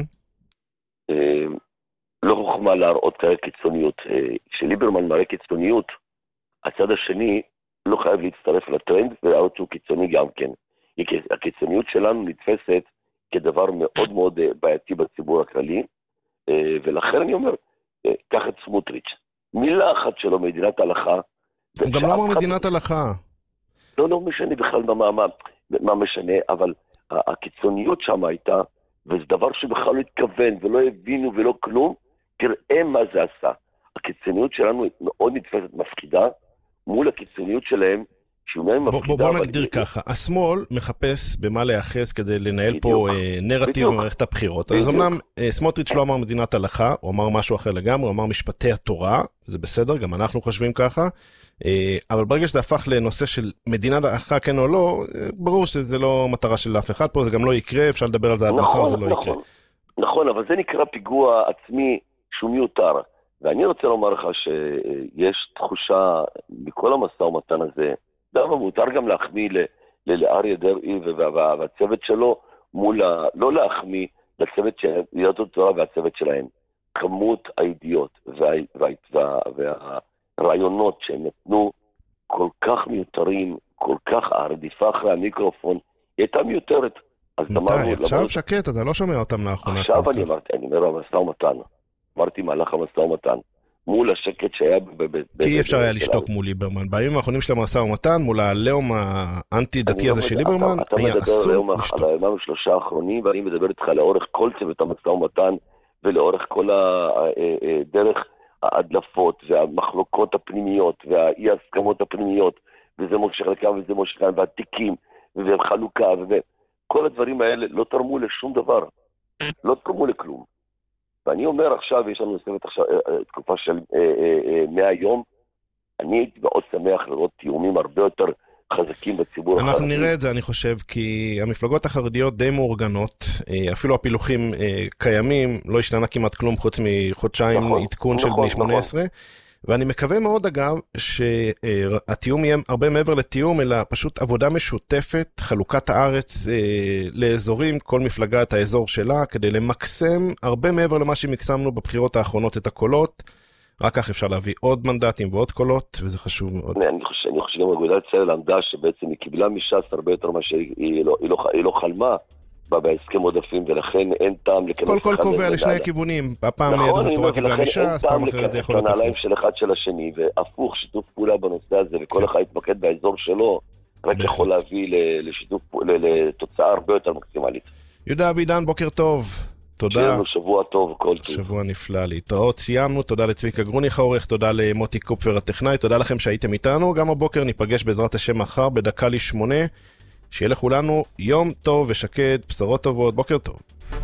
לא חוכמה להראות כאלה קיצוניות. כשליברמן מראה קיצוניות, הצד השני לא חייב להצטרף לטרנד ולהראות שהוא קיצוני גם כן. הקיצוניות שלנו נתפסת כדבר מאוד מאוד בעייתי בציבור הכללי, ולכן אני אומר, קח את סמוטריץ'. מילה אחת שלו מדינת הלכה. הוא גם לא אמר מדינת הלכה. לא משנה בכלל מה משנה, אבל הקיצוניות שם הייתה, וזה דבר שבכלל לא התכוון, ולא הבינו ולא כלום, תראה מה זה עשה. הקיצוניות שלנו מאוד נתפסת מפחידה, מול הקיצוניות שלהם, בוא נגדיר ככה, השמאל מחפש במה להיאחז כדי לנהל פה נרטיב במערכת הבחירות. אז אמנם סמוטריץ' לא אמר מדינת הלכה, הוא אמר משהו אחר לגמרי, הוא אמר משפטי התורה, זה בסדר, גם אנחנו חושבים ככה, אבל ברגע שזה הפך לנושא של מדינת הלכה כן או לא, ברור שזה לא מטרה של אף אחד פה, זה גם לא יקרה, אפשר לדבר על זה עד מחר, זה לא יקרה. נכון, אבל זה נקרא פיגוע עצמי שהוא מיותר, ואני רוצה לומר לך שיש תחושה בכל המשא ומתן הזה, אבל מותר גם להחמיא לאריה דרעי והצוות שלו, לא להחמיא לצוות של יהדות התורה והצוות שלהם. כמות הידיעות והרעיונות שהם נתנו כל כך מיותרים, כל כך הרדיפה אחרי המיקרופון, היא הייתה מיותרת. מתי? עכשיו שקט, אתה לא שומע אותם לאחרונה. עכשיו אני אומר המשא ומתן. אמרתי מהלך המשא ומתן. מול השקט שהיה... כי אי אפשר היה לשתוק מול ליברמן. בימים האחרונים של המשא ומתן, מול הלאום האנטי-דתי הזה של ליברמן, היה אסור לשתוק. אתה מדבר על 3 האחרונים, ואני מדבר איתך לאורך כל צוות המשא ומתן, ולאורך כל הדרך ההדלפות והמחלוקות הפנימיות והאי הסכמות הפנימיות, וזה מושך לכאן וזה מושך לכאן, והתיקים וחלוקה וכל הדברים האלה לא תרמו לשום דבר, לא תרמו לכלום. ואני אומר עכשיו, יש לנו סביבת עכשיו תקופה של 100 יום, אני הייתי מאוד שמח לראות תיאומים הרבה יותר חזקים בציבור. אנחנו נראה את זה, אני חושב, כי המפלגות החרדיות די מאורגנות, אפילו הפילוחים קיימים, לא השתנה כמעט כלום חוץ מחודשיים עדכון של בני 18, ואני מקווה מאוד אגב שהתיאום יהיה הרבה מעבר לתיאום, אלא פשוט עבודה משותפת, חלוקת הארץ לאזורים, כל מפלגה את האזור שלה, כדי למקסם הרבה מעבר למה שמקסמנו בבחירות האחרונות את הקולות, רק כך אפשר להביא עוד מנדטים ועוד קולות, וזה חשוב מאוד. אני חושב גם אגודת ישראל למדה שבעצם היא קיבלה מש"ס הרבה יותר מה שהיא לא חלמה בהסכם עודפים, ולכן אין טעם להיכנס... כל קובע לשני הכיוונים, הפעם יהדות התורה קיבלה מש"ס, פעם אחרת זה יכול להיות הפוך. הנעליים של אחד של השני, והפוך שיתוף פעולה בנושא הזה, וכל אחד יתמקד באזור שלו, רק יכול להביא לתוצאה הרבה יותר מקסימלית. יהודה אבידן, בוקר טוב. תודה. שיהיה לנו שבוע טוב, כל טוב. שבוע נפלא, להתראות, סיימנו, תודה לצביקה גרוניך העורך, תודה למוטי קופפר הטכנאי, תודה לכם שהייתם איתנו, גם הבוקר ניפגש בעזרת השם מחר בדקה ל8, שיהיה לכולנו יום טוב ושקט, בשורות טובות, בוקר טוב.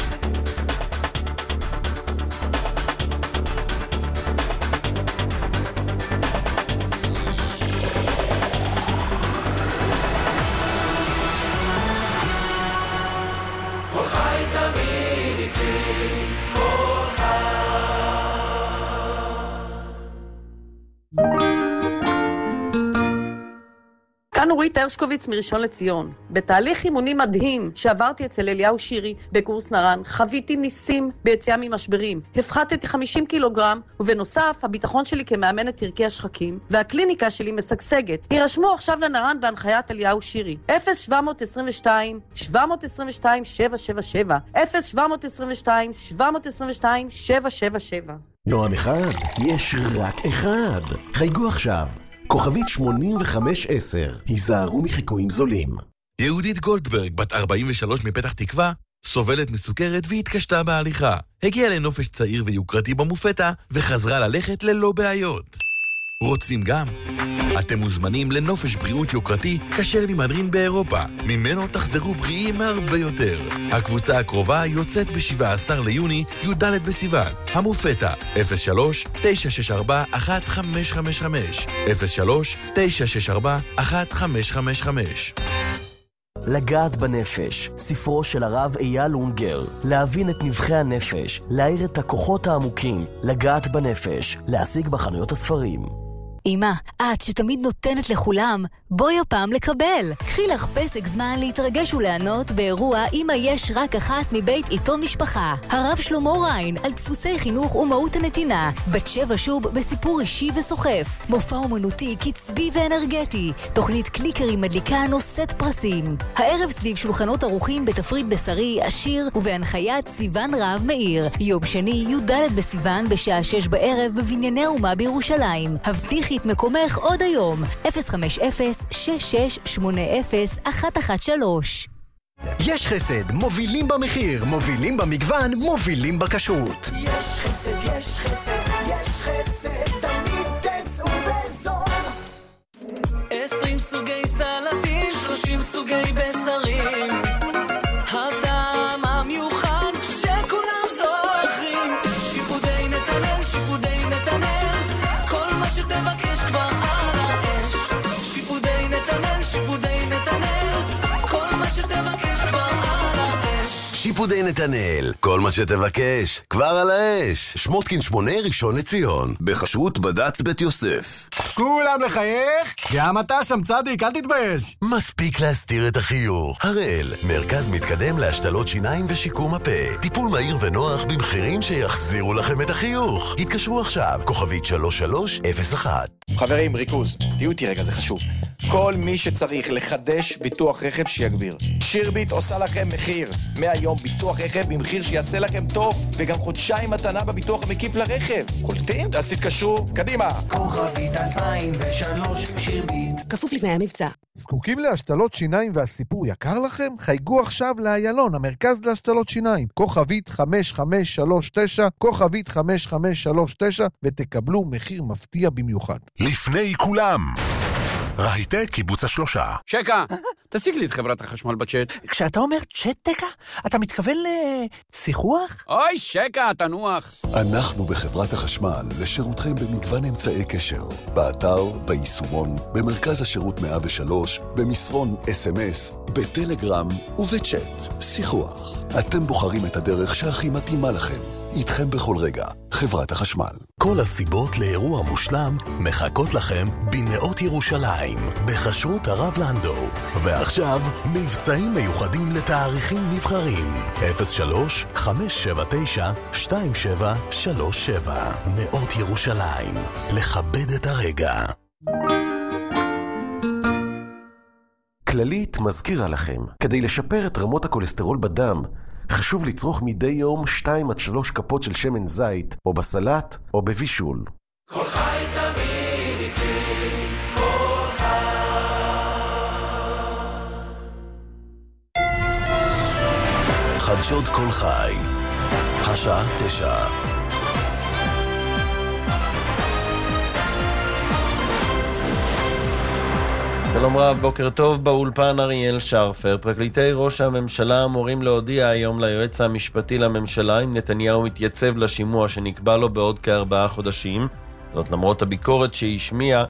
נורית הרשקוביץ מראשון לציון. בתהליך אימוני מדהים שעברתי אצל אליהו שירי בקורס נרן, חוויתי ניסים ביציאה ממשברים. הפחתתי 50 קילוגרם, ובנוסף, הביטחון שלי כמאמנת תרקי השחקים, והקליניקה שלי משגשגת. הירשמו עכשיו לנרן בהנחיית אליהו שירי. 0722-722-777 0722-722-777 נועם אחד, יש רק אחד. חייגו עכשיו. כוכבית 8510, היזהרו מחיקויים זולים. יהודית גולדברג, בת 43 מפתח תקווה, סובלת מסוכרת והתקשתה בהליכה. הגיעה לנופש צעיר ויוקרתי במופתה, וחזרה ללכת ללא בעיות. רוצים גם? אתם מוזמנים לנופש בריאות יוקרתי כשר ממהדרין באירופה. ממנו תחזרו בריאים הרבה יותר. הקבוצה הקרובה יוצאת ב-17 ליוני, י"ד בסיוון. המופתה 03-964-1555 03-964-1555. לגעת בנפש, ספרו של הרב אייל אונגר. להבין את נבחי הנפש, להאיר את הכוחות העמוקים. לגעת בנפש, להשיג בחנויות הספרים. אמא, את שתמיד נותנת לכולם, בואי הפעם לקבל. קחי לך פסק זמן להתרגש ולענות באירוע אמא יש רק אחת מבית עיתון משפחה. הרב שלמה ריין על דפוסי חינוך ומהות הנתינה. בת שבע שוב בסיפור אישי וסוחף. מופע אומנותי קצבי ואנרגטי. תוכנית קליקרים מדליקה נושאת פרסים. הערב סביב שולחנות ערוכים בתפריט בשרי, עשיר ובהנחיית סיוון רב מאיר. יום שני י"ד בסיוון בשעה 6 בערב בבנייני האומה בירושלים. הבטיחי את מקומך עוד היום. 050-6680-113. יש חסד, מובילים במחיר, מובילים במגוון, מובילים בכשרות. יש חסד, יש חסד, יש חסד, תמיד תצאו בזול. 20 סוגי סלטים, 30 סוגי בשרים. הטעם המיוחד שכולם זוכרים. שיפודי נתנאל, שיפודי נתנאל, כל מה שתבקש כבר על האש. שיפודי נתנאל, שיפודי נתנאל, כל מה שתבקש כבר על האש. שיפודי נתנאל, כל מה שתבקש כבר על האש. שמותקין 8 ראשון לציון, בכשרות בד"ץ בית יוסף. כולם לחייך? גם אתה שם צדיק, אל תתבייש. מספיק להסתיר את החיוך. הראל, מרכז מתקדם להשתלות שיניים ושיקום הפה. טיפול מהיר ונוח במחירים שיחזירו לכם את החיוך. התקשרו עכשיו, כוכבית 3301. חברים, ריכוז, תהיו איתי רגע, זה חשוב. כל מי שצריך לחדש ביטוח רכב שיגביר. שירביט עושה לכם מחיר. מהיום ביטוח רכב במחיר שיעשה לכם טוב, וגם חודשיים מתנה בביטוח המקיף לרכב. קולטים? אז תתקשרו, קדימה. כוכבית 2003 שירביט. כפוף לתנאי המבצע. זקוקים להשתלות שיניים והסיפור יקר לכם? חייגו עכשיו לאיילון, המרכז להשתלות שיניים. כוכבית 5539, כוכבית 5539, ותקבלו מחיר מפתיע במיוחד. לפני כולם, רהיטק קיבוץ השלושה. שקה, תשיג לי את חברת החשמל בצ'אט. כשאתה אומר צ'אט-טקה, אתה מתכוון לשיחוח? אוי, שקה, תנוח. אנחנו בחברת החשמל לשירותכם במגוון אמצעי קשר. באתר, ביישומון, במרכז השירות 103, במסרון SMS, בטלגרם ובצ'אט. שיחוח. אתם בוחרים את הדרך שהכי מתאימה לכם. איתכם בכל רגע, חברת החשמל. כל הסיבות לאירוע מושלם מחכות לכם בנאות ירושלים, בחשרות הרב לנדו. ועכשיו, מבצעים מיוחדים לתאריכים נבחרים. 03-579-2737. נאות ירושלים. לכבד את הרגע. כללית מזכירה לכם, כדי לשפר את רמות הכולסטרול בדם, חשוב לצרוך מדי יום 2-3 כפות של שמן זית, או בסלט, או בבישול. כל חי תמיד איתי, כל חי. חדשות כל חי, השעה 9. שלום רב, בוקר טוב, באולפן אריאל שרפר. פרקליטי ראש הממשלה אמורים להודיע היום ליועץ המשפטי לממשלה אם נתניהו מתייצב לשימוע שנקבע לו בעוד כ4 חודשים. זאת למרות הביקורת שהשמיע